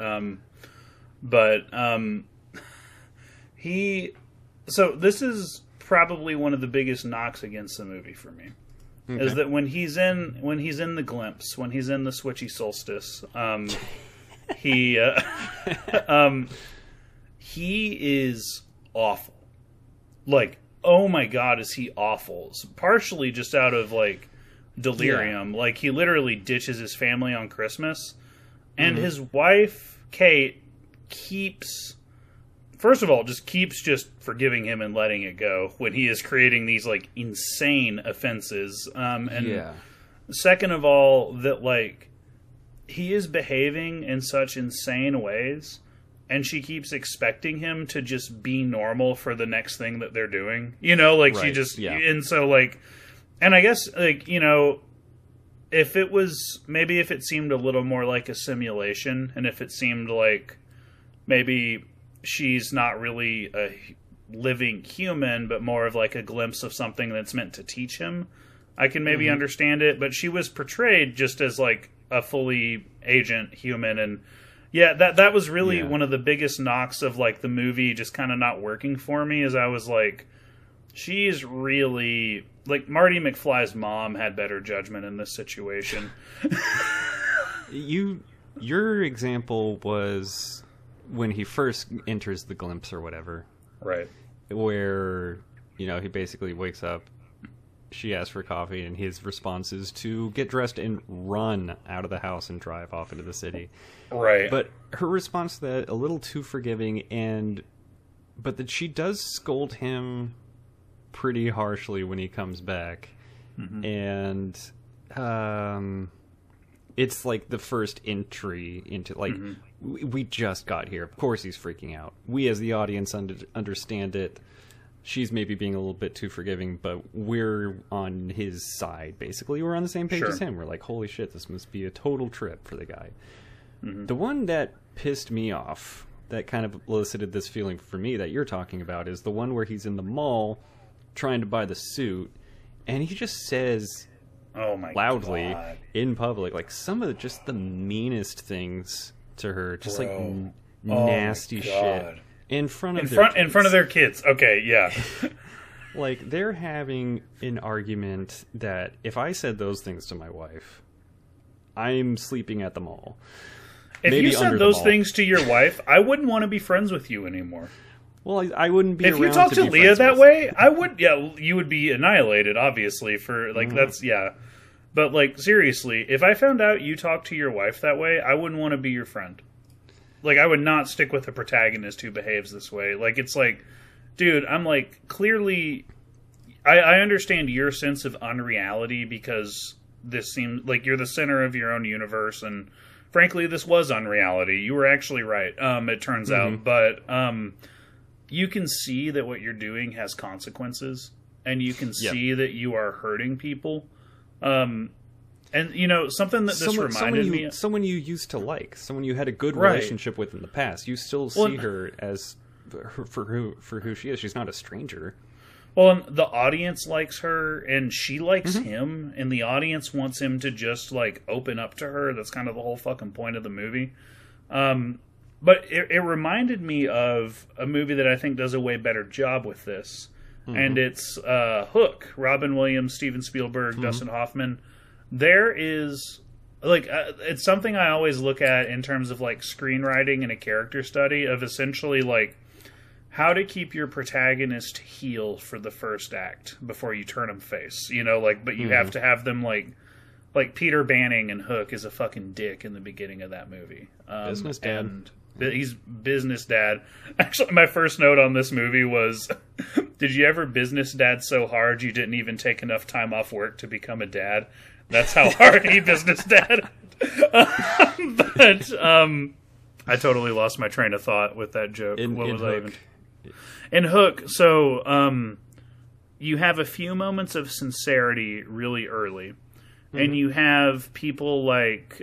So this is probably one of the biggest knocks against the movie for me. Okay. Is that when he's in The Glimpse, when he's in The Switchy Solstice, he he is awful. Like, oh my god, is he awful. Partially just out of, like, delirium. Like, he literally ditches his family on Christmas. And his wife, Kate, keeps just forgiving him and letting it go when he is creating these, like, insane offenses. Second of all, that, like, he is behaving in such insane ways, and she keeps expecting him to just be normal for the next thing that they're doing. You know, like, she just... Yeah. And so, like... And I guess, like, you know... If it seemed a little more like a simulation, and if it seemed like maybe she's not really a living human, but more of like a glimpse of something that's meant to teach him, I can maybe understand it. But she was portrayed just as like a fully agent human, and that was really one of the biggest knocks of like the movie just kind of not working for me. Is I was like, she's really... Like, Marty McFly's mom had better judgment in this situation. Your example was when he first enters the glimpse or whatever. Right. Where, you know, he basically wakes up, she asks for coffee, and his response is to get dressed and run out of the house and drive off into the city. Right. But her response to that, a little too forgiving, but that she does scold him pretty harshly when he comes back, and it's like the first entry into like we just got here. Of course he's freaking out. We as the audience understand it. She's maybe being a little bit too forgiving, but we're on his side. Basically, we're on the same page as him. We're like, holy shit, this must be a total trip for the guy. The one that pissed me off, that kind of elicited this feeling for me that you're talking about, is the one where he's in the mall trying to buy the suit, and he just says loudly in public, like, some of just the meanest things to her, just like nasty shit in front of their kids. Okay, yeah. Like, they're having an argument that if I said those things to my wife, I'm sleeping at the mall. If you said those things to your wife, I wouldn't want to be friends with you anymore. Well, I wouldn't be. If you talk to Leah that way, I would. Yeah, you would be annihilated, obviously. For like that's But like seriously, if I found out you talked to your wife that way, I wouldn't want to be your friend. Like, I would not stick with a protagonist who behaves this way. Like, it's like, dude, I'm like, clearly, I understand your sense of unreality because this seems like you're the center of your own universe, and frankly, this was unreality. You were actually right. It turns out, but you can see that what you're doing has consequences, and you can see that you are hurting people. And, you know, something that this reminded me of... Someone you used to like, someone you had a good relationship with in the past. You still see her as for who she is. She's not a stranger. Well, and the audience likes her, and she likes him, and the audience wants him to just, like, open up to her. That's kind of the whole fucking point of the movie. But it reminded me of a movie that I think does a way better job with this. And it's Hook. Robin Williams, Steven Spielberg, Dustin Hoffman. There is, like, it's something I always look at in terms of, like, screenwriting and a character study of essentially, like, how to keep your protagonist heel for the first act before you turn them face. You know, like, but you have to have them, like Peter Banning in Hook is a fucking dick in the beginning of that movie. Business dad. And he's business dad. Actually, my first note on this movie was, did you ever business dad so hard you didn't even take enough time off work to become a dad? That's how hard he business dad. But I totally lost my train of thought with that joke. What was I even... In Hook, so you have a few moments of sincerity really early. And you have people like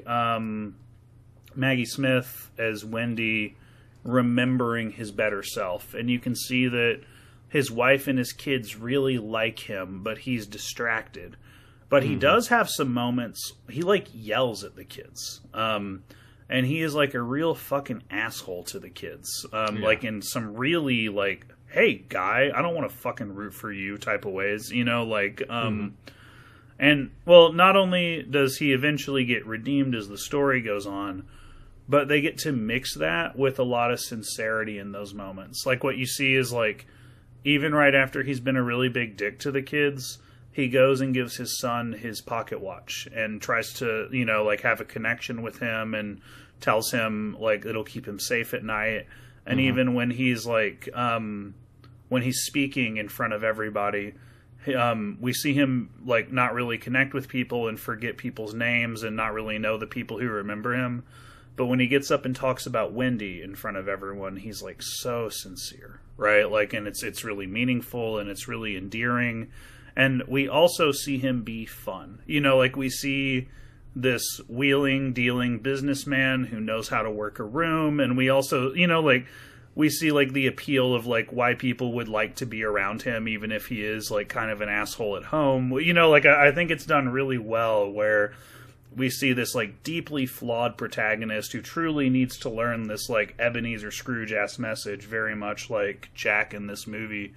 Maggie Smith as Wendy remembering his better self. And you can see that his wife and his kids really like him, but he's distracted. But he does have some moments, he like yells at the kids. And he is like a real fucking asshole to the kids. Like in some really like, hey guy, I don't want to fucking root for you type of ways, you know, like, and well, not only does he eventually get redeemed as the story goes on, but they get to mix that with a lot of sincerity in those moments. Like what you see is like even right after he's been a really big dick to the kids, he goes and gives his son his pocket watch and tries to, you know, like have a connection with him and tells him like it'll keep him safe at night. And even when he's like, when he's speaking in front of everybody, we see him like not really connect with people and forget people's names and not really know the people who remember him. But when he gets up and talks about Wendy in front of everyone, he's like so sincere, right? Like, and it's really meaningful and it's really endearing. And we also see him be fun. You know, like we see this wheeling, dealing businessman who knows how to work a room. And we also, you know, like we see like the appeal of like why people would like to be around him, even if he is like kind of an asshole at home. You know, like I think it's done really well where we see this like deeply flawed protagonist who truly needs to learn this like Ebenezer Scrooge-ass message, very much like Jack in this movie.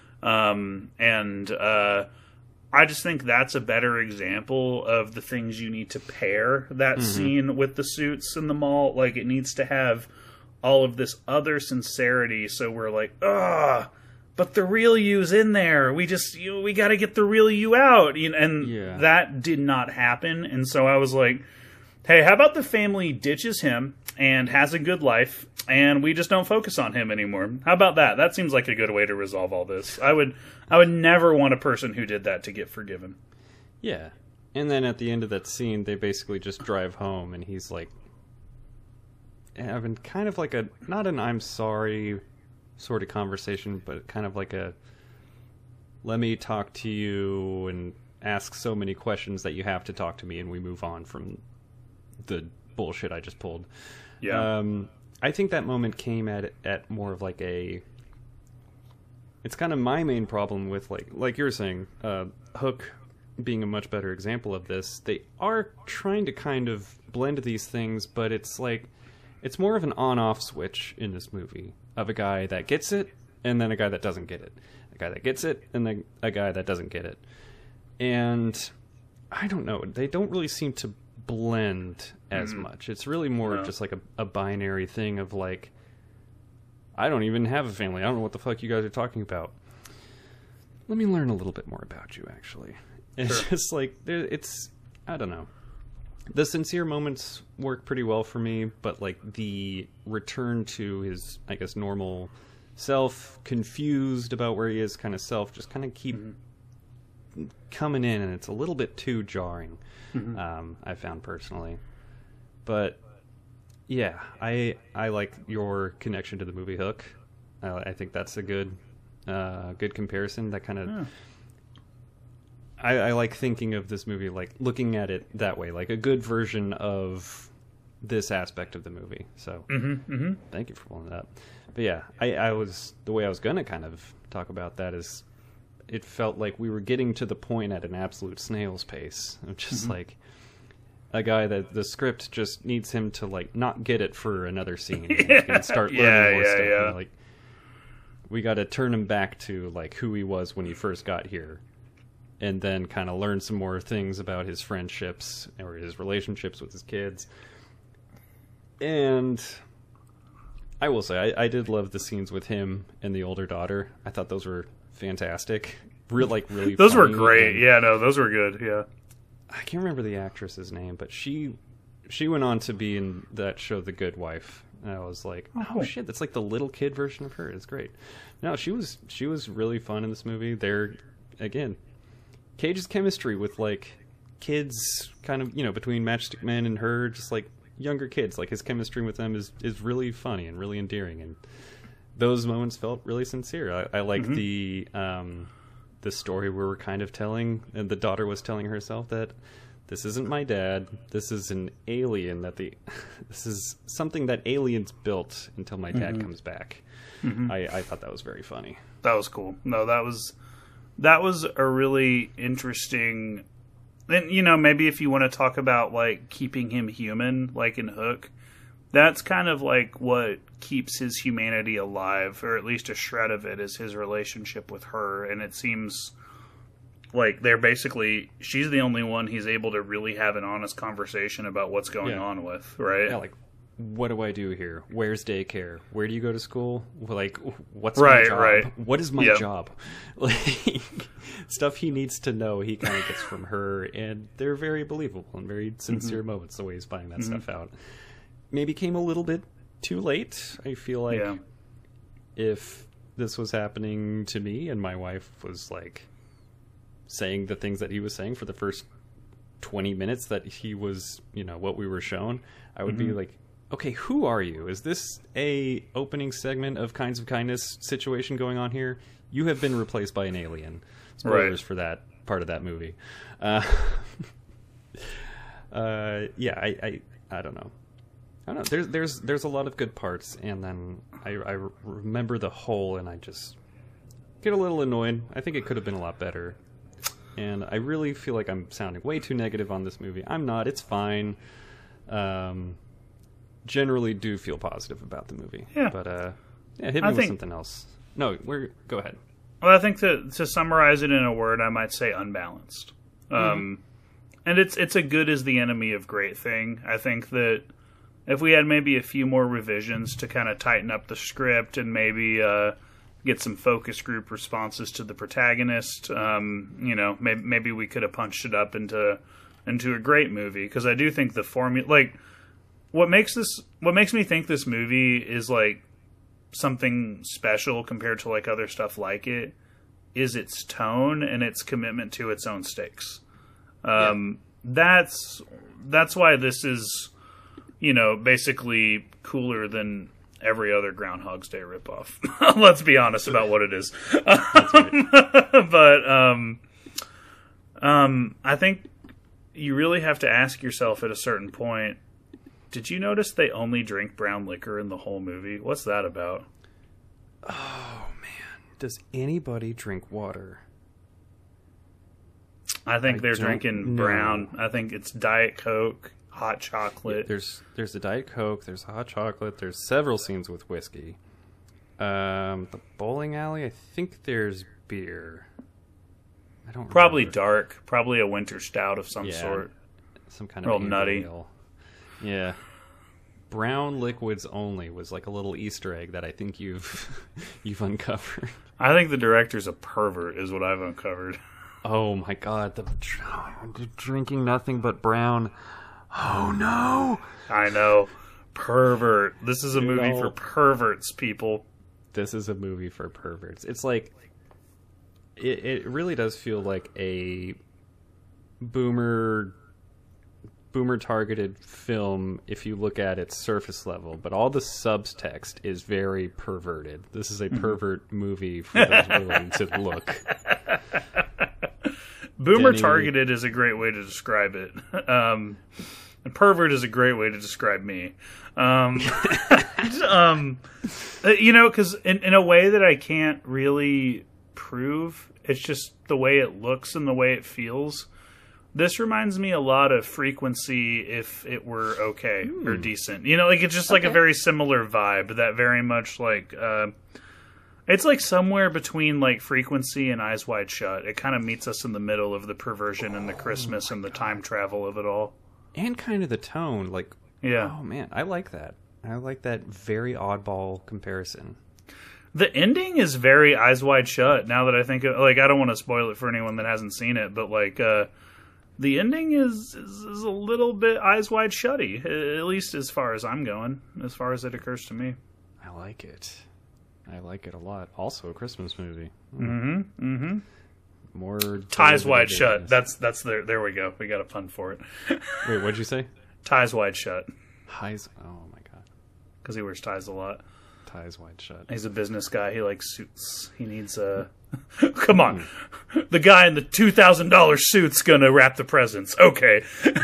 I just think that's a better example of the things you need to pair that scene with the suits in the mall. Like, it needs to have all of this other sincerity, so we're like, ugh, but the real you's in there. We got to get the real you out. You know, and that did not happen. And so I was like, hey, how about the family ditches him and has a good life, and we just don't focus on him anymore? How about that? That seems like a good way to resolve all this. I would never want a person who did that to get forgiven. Yeah. And then at the end of that scene, they basically just drive home, and he's like having kind of like a, not an I'm sorry sort of conversation, but kind of like a, let me talk to you and ask so many questions that you have to talk to me, and we move on from the bullshit I just pulled. Yeah. I think that moment came at more of like a, it's kind of my main problem with like you were saying, Hook being a much better example of this. They are trying to kind of blend these things, but it's like, it's more of an on-off switch in this movie of a guy that gets it and then a guy that doesn't get it. A guy that gets it and then a guy that doesn't get it. And I don't know, they don't really seem to blend as much. It's really more just like a binary thing of like, I don't even have a family. I don't know what the fuck you guys are talking about. Let me learn a little bit more about you, actually. It's just like, it's, I don't know. The sincere moments work pretty well for me, but like the return to his, I guess, normal self, confused about where he is kind of self, just kind of keep coming in, and it's a little bit too jarring, I found personally. But yeah, I like your connection to the movie Hook. I think that's a good comparison. That kind of I like thinking of this movie, like looking at it that way, like a good version of this aspect of the movie. So thank you for pulling that up. But yeah, I was, the way I was gonna kind of talk about that is, it felt like we were getting to the point at an absolute snail's pace of just like a guy that the script just needs him to like not get it for another scene and start learning more stuff. Yeah. And, like, we got to turn him back to like who he was when he first got here, and then kind of learn some more things about his friendships or his relationships with his kids. And I will say, I did love the scenes with him and the older daughter. I thought those were fantastic. Really those were great. Yeah, no, those were good. Yeah. I can't remember the actress's name, but she went on to be in that show The Good Wife. And I was like, oh shit, that's like the little kid version of her. It's great. No, she was really fun in this movie. There, again, Cage's chemistry with like kids, kind of, you know, between Matchstick Men and her, just like younger kids, like his chemistry with them is really funny and really endearing, and those moments felt really sincere. I like the story we were kind of telling, and the daughter was telling herself that this isn't my dad, this is an alien, this is something that aliens built until my dad comes back. I thought that was very funny. That was cool. No, that was a really interesting, and you know, maybe if you want to talk about like keeping him human, like in Hook, that's kind of like what keeps his humanity alive, or at least a shred of it, is his relationship with her. And it seems like she's the only one he's able to really have an honest conversation about what's going on with, right? Yeah, like what do I do here? Where's daycare? Where do you go to school? Like, what's Right, my job? right. What is my Yep. job? Like, stuff he needs to know, he kind of gets from her, and they're very believable and very sincere moments, the way he's finding that stuff out. Maybe came a little bit too late. I feel like Yeah. if this was happening to me and my wife was, like, saying the things that he was saying for the first 20 minutes that he was, you know, what we were shown, I would be like, okay, who are you? Is this a opening segment of Kinds of Kindness situation going on here? You have been replaced by an alien. Spoilers for that part of that movie. Yeah, I don't know. I don't know. There's a lot of good parts, and then I remember the whole, and I just get a little annoyed. I think it could have been a lot better. And I really feel like I'm sounding way too negative on this movie. I'm not. It's fine. Generally do feel positive about the movie. Yeah. But, yeah, hit me with something else. No, go ahead. Well, I think to summarize it in a word, I might say unbalanced. And it's a good is the enemy of great thing. I think that if we had maybe a few more revisions to kind of tighten up the script and maybe get some focus group responses to the protagonist, you know, maybe we could have punched it up into a great movie. Because I do think the formula, like, what makes me think this movie is like something special compared to like other stuff like it is its tone and its commitment to its own stakes. That's why this is, you know, basically cooler than every other Groundhog's Day ripoff. Let's be honest about what it is. That's right. But I think you really have to ask yourself at a certain point, did you notice they only drink brown liquor in the whole movie? What's that about? Oh, man. Does anybody drink water? I think they're don't drinking know. brown. I think it's Diet Coke, hot chocolate. There's the Diet Coke, there's hot chocolate, there's several scenes with whiskey. The bowling alley, I think there's beer. I don't Probably remember. dark. Probably a winter stout of some Yeah. sort. Some kind of Real amber nutty. ale. Yeah. Brown liquids only was like a little Easter egg that I think you've uncovered. I think the director's a pervert is what I've uncovered. Oh my god, the drinking nothing but brown. Oh no. I know. Pervert. This is a movie know- for perverts, people. This is a movie for perverts. It's like it really does feel like a boomer targeted film if you look at its surface level, but all the subtext is very perverted. This is a pervert movie for those willing to look. Boomer Denny- targeted is a great way to describe it. And pervert is a great way to describe me. You know, because in a way that I can't really prove, it's just the way it looks and the way it feels. This reminds me a lot of Frequency if it were okay or decent. You know, like it's just like a very similar vibe that very much like... it's like somewhere between like Frequency and Eyes Wide Shut. It kind of meets us in the middle of the perversion and the Christmas and the time travel of it all. And kind of the tone, like, Yeah. oh man, I like that. I like that very oddball comparison. The ending is very Eyes Wide Shut. Now that I think of, like, I don't want to spoil it for anyone that hasn't seen it, but like, the ending is a little bit Eyes Wide Shutty, at least as far as I'm going, as far as it occurs to me. I like it. I like it a lot. Also a Christmas movie. More Ties Wide derivative Shut. That's there we go. We got a pun for it. Wait, what'd you say? Ties Wide Shut. Ties. Oh my god. Because he wears ties a lot. Ties wide shut. He's a business guy. He likes suits. He needs a... Come on. The guy in the $2,000 suit's gonna wrap the presents. Okay.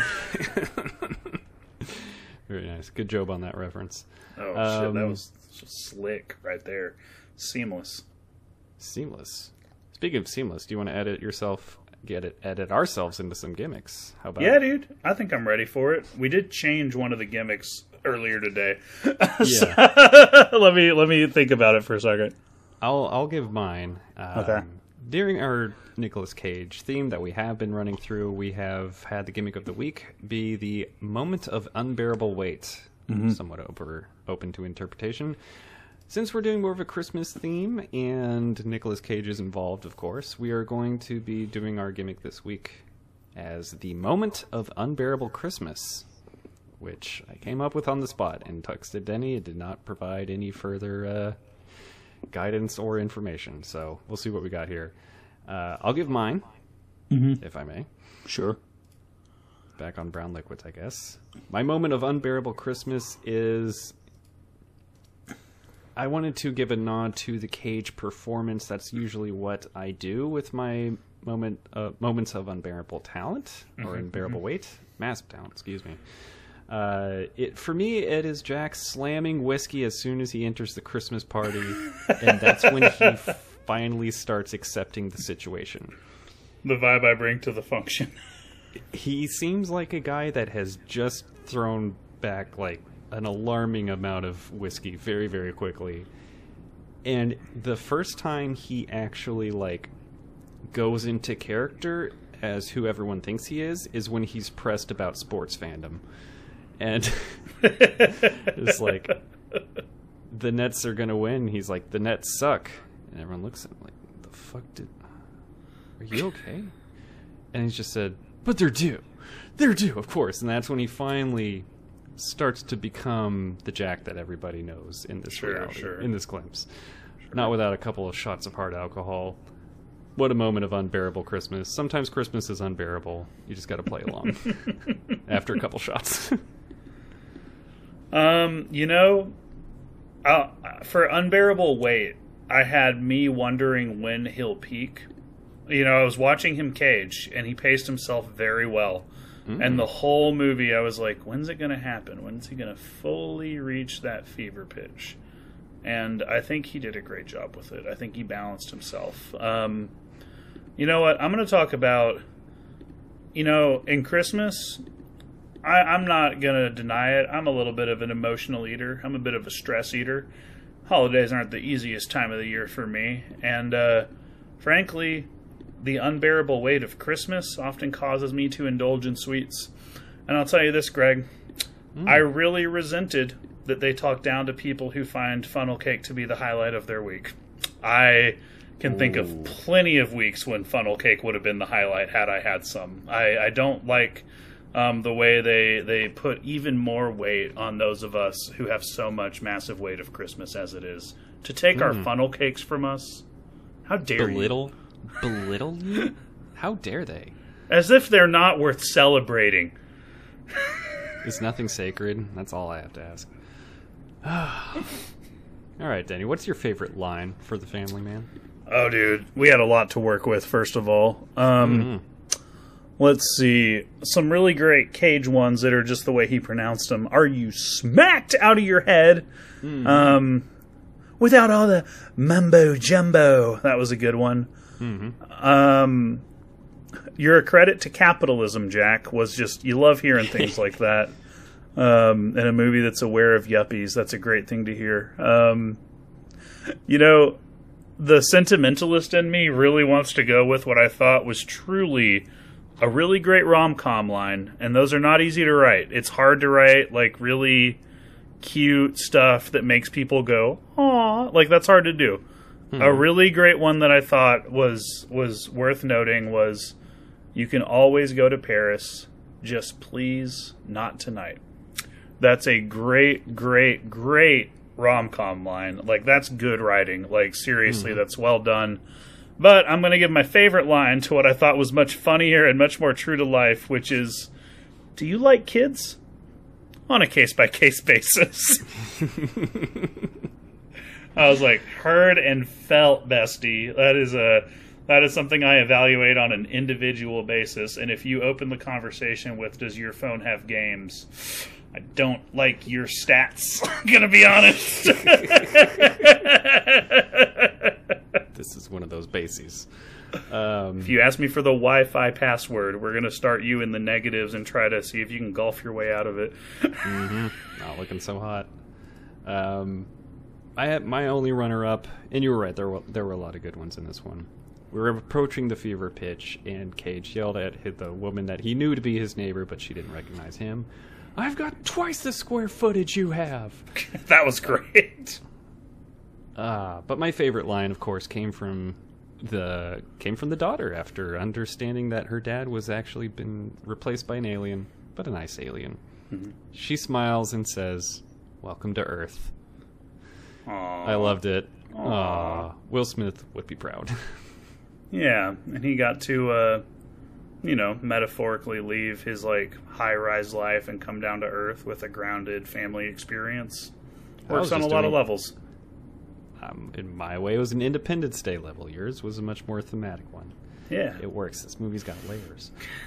Very nice. Good job on that reference. Oh, shit. That was slick right there. Seamless. Seamless. Speaking of seamless, do you want to edit ourselves into some gimmicks? How about Yeah, dude. I think I'm ready for it. We did change one of the gimmicks earlier today. Yeah. let me think about it for a second. I'll give mine. Okay. During our Nicolas Cage theme that we have been running through, we have had the gimmick of the week be the moment of unbearable weight. somewhat open to interpretation. Since we're doing more of a Christmas theme, and Nicolas Cage is involved, of course, we are going to be doing our gimmick this week as the moment of unbearable Christmas, which I came up with on the spot and texted Denny. It did not provide any further guidance or information, so we'll see what we got here. I'll give mine, if I may. Sure. Back on Brown Liquids, I guess. My moment of unbearable Christmas is... I wanted to give a nod to the Cage performance. That's usually what I do with my moments of unbearable talent, or unbearable weight. Massive talent, excuse me. For me, it is Jack slamming whiskey as soon as he enters the Christmas party, and that's when he finally starts accepting the situation. The vibe I bring to the function. He seems like a guy that has just thrown back, like, an alarming amount of whiskey very, very quickly. And the first time he actually, like, goes into character as who everyone thinks he is when he's pressed about sports fandom. And it's like, the Nets are going to win. He's like, the Nets suck. And everyone looks at him like, the fuck are you okay? And he's just said, but they're due. They're due, of course. And that's when he finally starts to become the Jack that everybody knows in this reality, in this glimpse. Not without a couple of shots of hard alcohol. What a moment of unbearable Christmas. Sometimes Christmas is unbearable. You just got to play along after a couple shots. For unbearable weight, I had me wondering when he'll peak. I was watching him Cage, and he paced himself very well. And the whole movie, I was like, when's it going to happen? When's he going to fully reach that fever pitch? And I think he did a great job with it. I think he balanced himself. You know what? I'm going to talk about, in Christmas, I'm not going to deny it. I'm a little bit of an emotional eater. I'm a bit of a stress eater. Holidays aren't the easiest time of the year for me. And frankly, the unbearable weight of Christmas often causes me to indulge in sweets. And I'll tell you this, Greg. I really resented that they talk down to people who find funnel cake to be the highlight of their week. I can think of plenty of weeks when funnel cake would have been the highlight had I had some. I don't like the way they put even more weight on those of us who have so much massive weight of Christmas as it is. To take our funnel cakes from us, how dare you? Belittle you? How dare they? As if they're not worth celebrating. Is nothing sacred? That's all I have to ask. All right, Danny, what's your favorite line for the Family Man? Oh, dude, we had a lot to work with, first of all. Let's see. Some really great Cage ones that are just the way he pronounced them. Are you smacked out of your head? Without all the mumbo-jumbo. That was a good one. You're a credit to capitalism, Jack, was just, you love hearing things like that. In a movie that's aware of yuppies, that's a great thing to hear. The sentimentalist in me really wants to go with what I thought was truly a really great rom-com line, and those are not easy to write. It's hard to write, like, really cute stuff that makes people go, "Aw," like, that's hard to do. A really great one that I thought was worth noting was, "You can always go to Paris, just please not tonight." That's a great, great, great rom-com line. Like, that's good writing. Like, seriously, that's well done. But I'm going to give my favorite line to what I thought was much funnier and much more true to life, which is, "Do you like kids?" On a case-by-case basis. I was like, heard and felt, bestie. That is something I evaluate on an individual basis. And if you open the conversation with, "Does your phone have games?" I don't like your stats. I'm gonna be honest. This is one of those bases. If you ask me for the Wi-Fi password, we're gonna start you in the negatives and try to see if you can golf your way out of it. Not looking so hot. I had my only runner-up, and you were right. There were a lot of good ones in this one. We were approaching the fever pitch, and Cage yelled at the woman that he knew to be his neighbor, but she didn't recognize him. I've got twice the square footage you have. That was great. But my favorite line, of course, came from the daughter after understanding that her dad was actually been replaced by an alien, but a nice alien. Mm-hmm. She smiles and says, "Welcome to Earth." Aww. I loved it. Aww. Will Smith would be proud. Yeah, and he got to, metaphorically leave his, high-rise life and come down to Earth with a grounded family experience. Works on a lot of levels. In my way, it was an Independence Day level. Yours was a much more thematic one. Yeah. It works. This movie's got layers.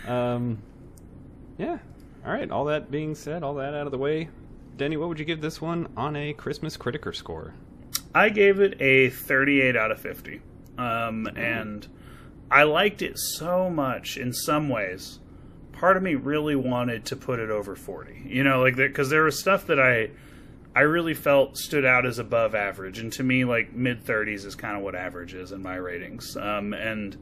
Yeah. All right, all that being said, all that out of the way, Denny, what would you give this one on a Christmas Critiker score? I gave it a 38 out of 50. And I liked it so much in some ways. Part of me really wanted to put it over 40. Because there was stuff that I really felt stood out as above average. And to me, mid-30s is kind of what average is in my ratings. And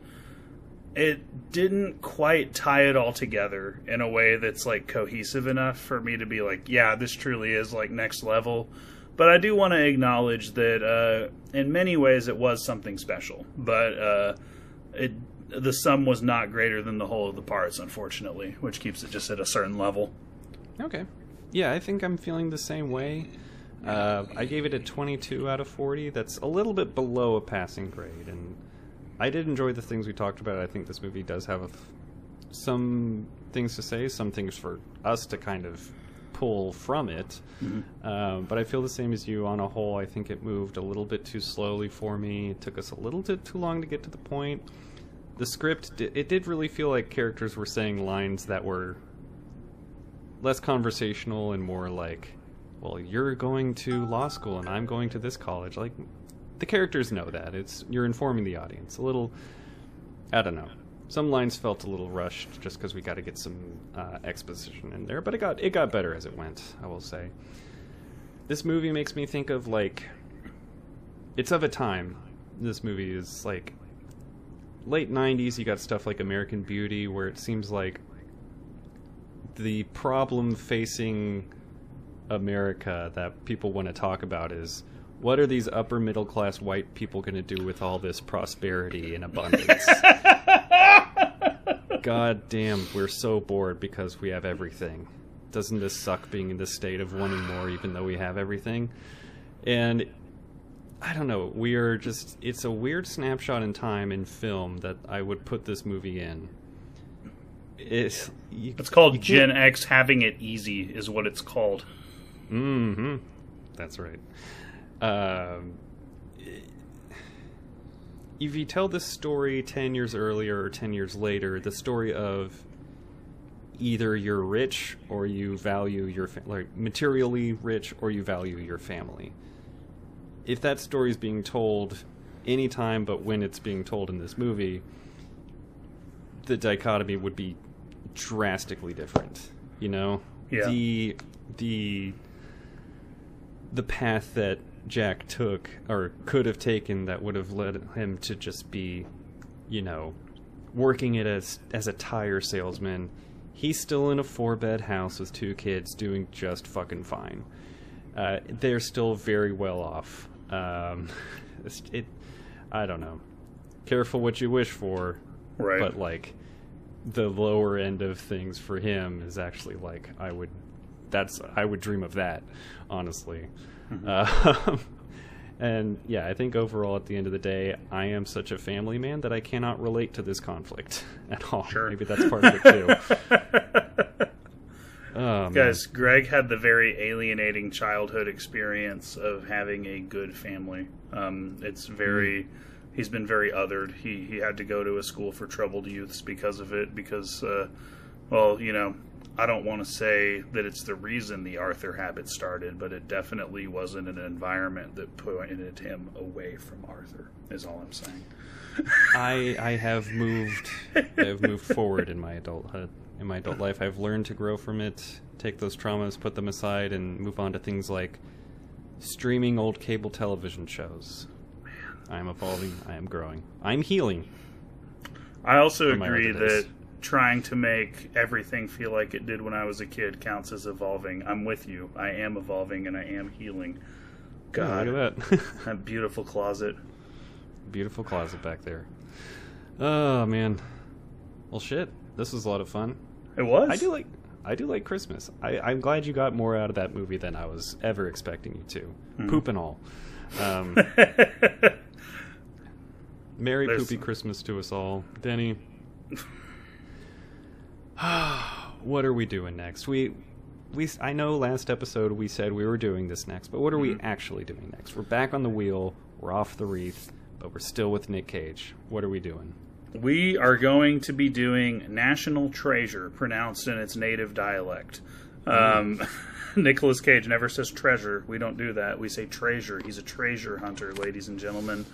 it didn't quite tie it all together in a way that's, cohesive enough for me to be yeah, this truly is, next level. But I do want to acknowledge that in many ways it was something special. But the sum was not greater than the whole of the parts, unfortunately, which keeps it just at a certain level. Okay. Yeah, I think I'm feeling the same way. I gave it a 22 out of 40. That's a little bit below a passing grade. And I did enjoy the things we talked about. I think this movie does have some things to say, some things for us to kind of pull from it. Mm-hmm. But I feel the same as you. On a whole, I think it moved a little bit too slowly for me. It took us a little bit too long to get to the point. The script, it did really feel like characters were saying lines that were less conversational and more well, you're going to law school and I'm going to this college. The characters know that. You're informing the audience. A little, I don't know. Some lines felt a little rushed just because we got to get some exposition in there, but it got better as it went, I will say. This movie makes me think of it's of a time. This movie is late 90s. You got stuff like American Beauty, where it seems like the problem facing America that people want to talk about is, what are these upper middle class white people going to do with all this prosperity and abundance? God damn, we're so bored because we have everything. Doesn't this suck being in this state of wanting more even though we have everything? And I don't know, it's a weird snapshot in time in film that I would put this movie in. It's called Gen X having it easy is what it's called. Mm-hmm. That's right. If you tell this story 10 years earlier or 10 years later, the story of either you're rich or you value your materially rich or you value your family. If that story is being told anytime but when it's being told in this movie, the dichotomy would be drastically different. Yeah. The path that Jack took or could have taken that would have led him to just be, working it as a tire salesman. He's still in a 4-bed house with 2 kids doing just fucking fine. They're still very well off. I don't know. Careful what you wish for. Right. But the lower end of things for him is actually I would dream of that, honestly. Mm-hmm. And yeah, I think overall at the end of the day, I am such a family man that I cannot relate to this conflict at all. Sure. Maybe that's part of it too. Guys, Greg had the very alienating childhood experience of having a good family. He's been very othered. He had to go to a school for troubled youths because of it, because, I don't want to say that it's the reason the Arthur habit started, but it definitely wasn't an environment that pointed him away from Arthur, is all I'm saying. I have moved forward in my adulthood. In my adult life, I've learned to grow from it, take those traumas, put them aside, and move on to things like streaming old cable television shows. I am evolving. I am growing. I'm healing. I also agree that trying to make everything feel like it did when I was a kid counts as evolving. I'm with you. I am evolving and I am healing. God, look at that. that beautiful closet. Beautiful closet back there. Oh man. Well, shit. This was a lot of fun. It was. I do like Christmas. I'm glad you got more out of that movie than I was ever expecting you to. Poop and all. Merry poopy Christmas to us all, Denny. What are we doing next? I know last episode we said we were doing this next, but what are we actually doing next? We're back on the wheel. We're off the wreath, but we're still with Nick Cage. What are we doing? We are going to be doing National Treasure, pronounced in its native dialect. Nicolas Cage never says treasure. We don't do that. We say treasure. He's a treasure hunter, ladies and gentlemen.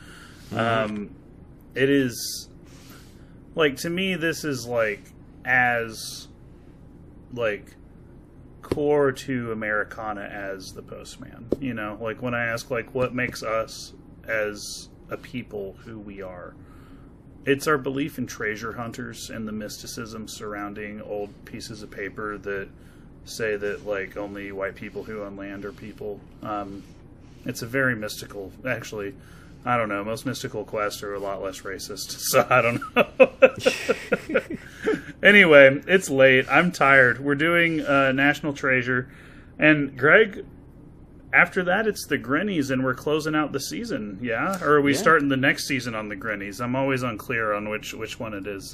It is, like, to me, this is, like, as, like, core to Americana as The Postman. You know, like, when I ask, like, what makes us as a people who we are, it's our belief in treasure hunters and the mysticism surrounding old pieces of paper that say that, like, only white people who own land are people. It's a very mystical, actually, I don't know, most mystical quests are a lot less racist, so I don't know. Anyway, it's late. I'm tired. We're doing National Treasure. And Greg, after that, it's the Grinnies, and we're closing out the season, yeah? Or are we starting the next season on the Grinnies? I'm always unclear on which one it is.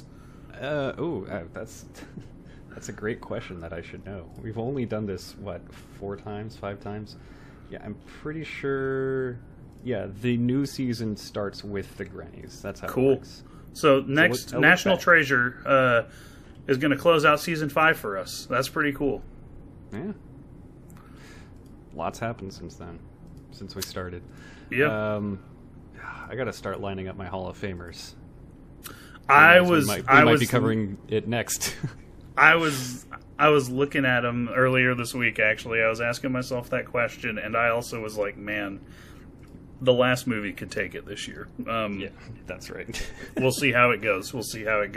That's a great question that I should know. We've only done this, 5 times? Yeah, I'm pretty sure... Yeah, the new season starts with the Grannies. That's how it works. So next, National Treasure is going to close out Season 5 for us. That's pretty cool. Yeah. Lots happened since then, since we started. Yeah. I got to start lining up my Hall of Famers. We might be covering it next. I was looking at them earlier this week, actually. I was asking myself that question, and I also was like, man... The last movie could take it this year. Yeah, that's right. We'll see how it goes. We'll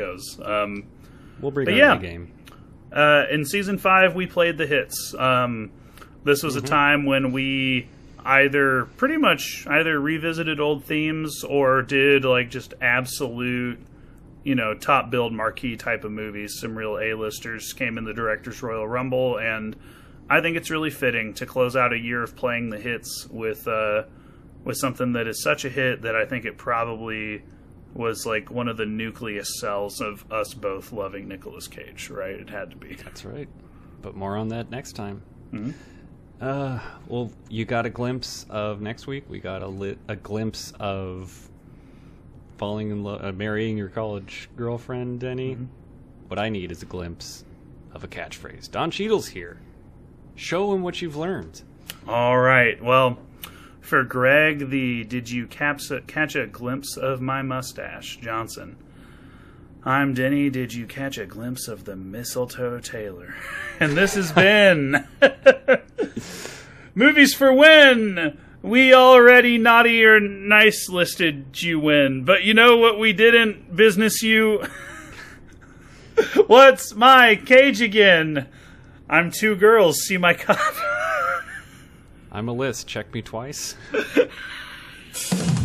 bring it the game. In Season 5, we played the hits. This was a time when we either revisited old themes or did like just absolute, top build marquee type of movies. Some real A-listers came in the Directors Royal Rumble, and I think it's really fitting to close out a year of playing the hits with something that is such a hit that I think it probably was like one of the nucleus cells of us both loving Nicolas Cage, right? It had to be. That's right. But more on that next time. Mm-hmm. Well, you got a glimpse of next week. We got a glimpse of falling in love, marrying your college girlfriend, Denny. Mm-hmm. What I need is a glimpse of a catchphrase. Don Cheadle's here. Show him what you've learned. All right. Well... For Greg, did you catch a glimpse of my mustache, Johnson? I'm Denny, did you catch a glimpse of the mistletoe Taylor? And this has been Movies for When. We already naughty or nice listed you win, but you know what we didn't business you? What's my cage again? I'm 2 girls, see my cup. I'm a list. Check me twice.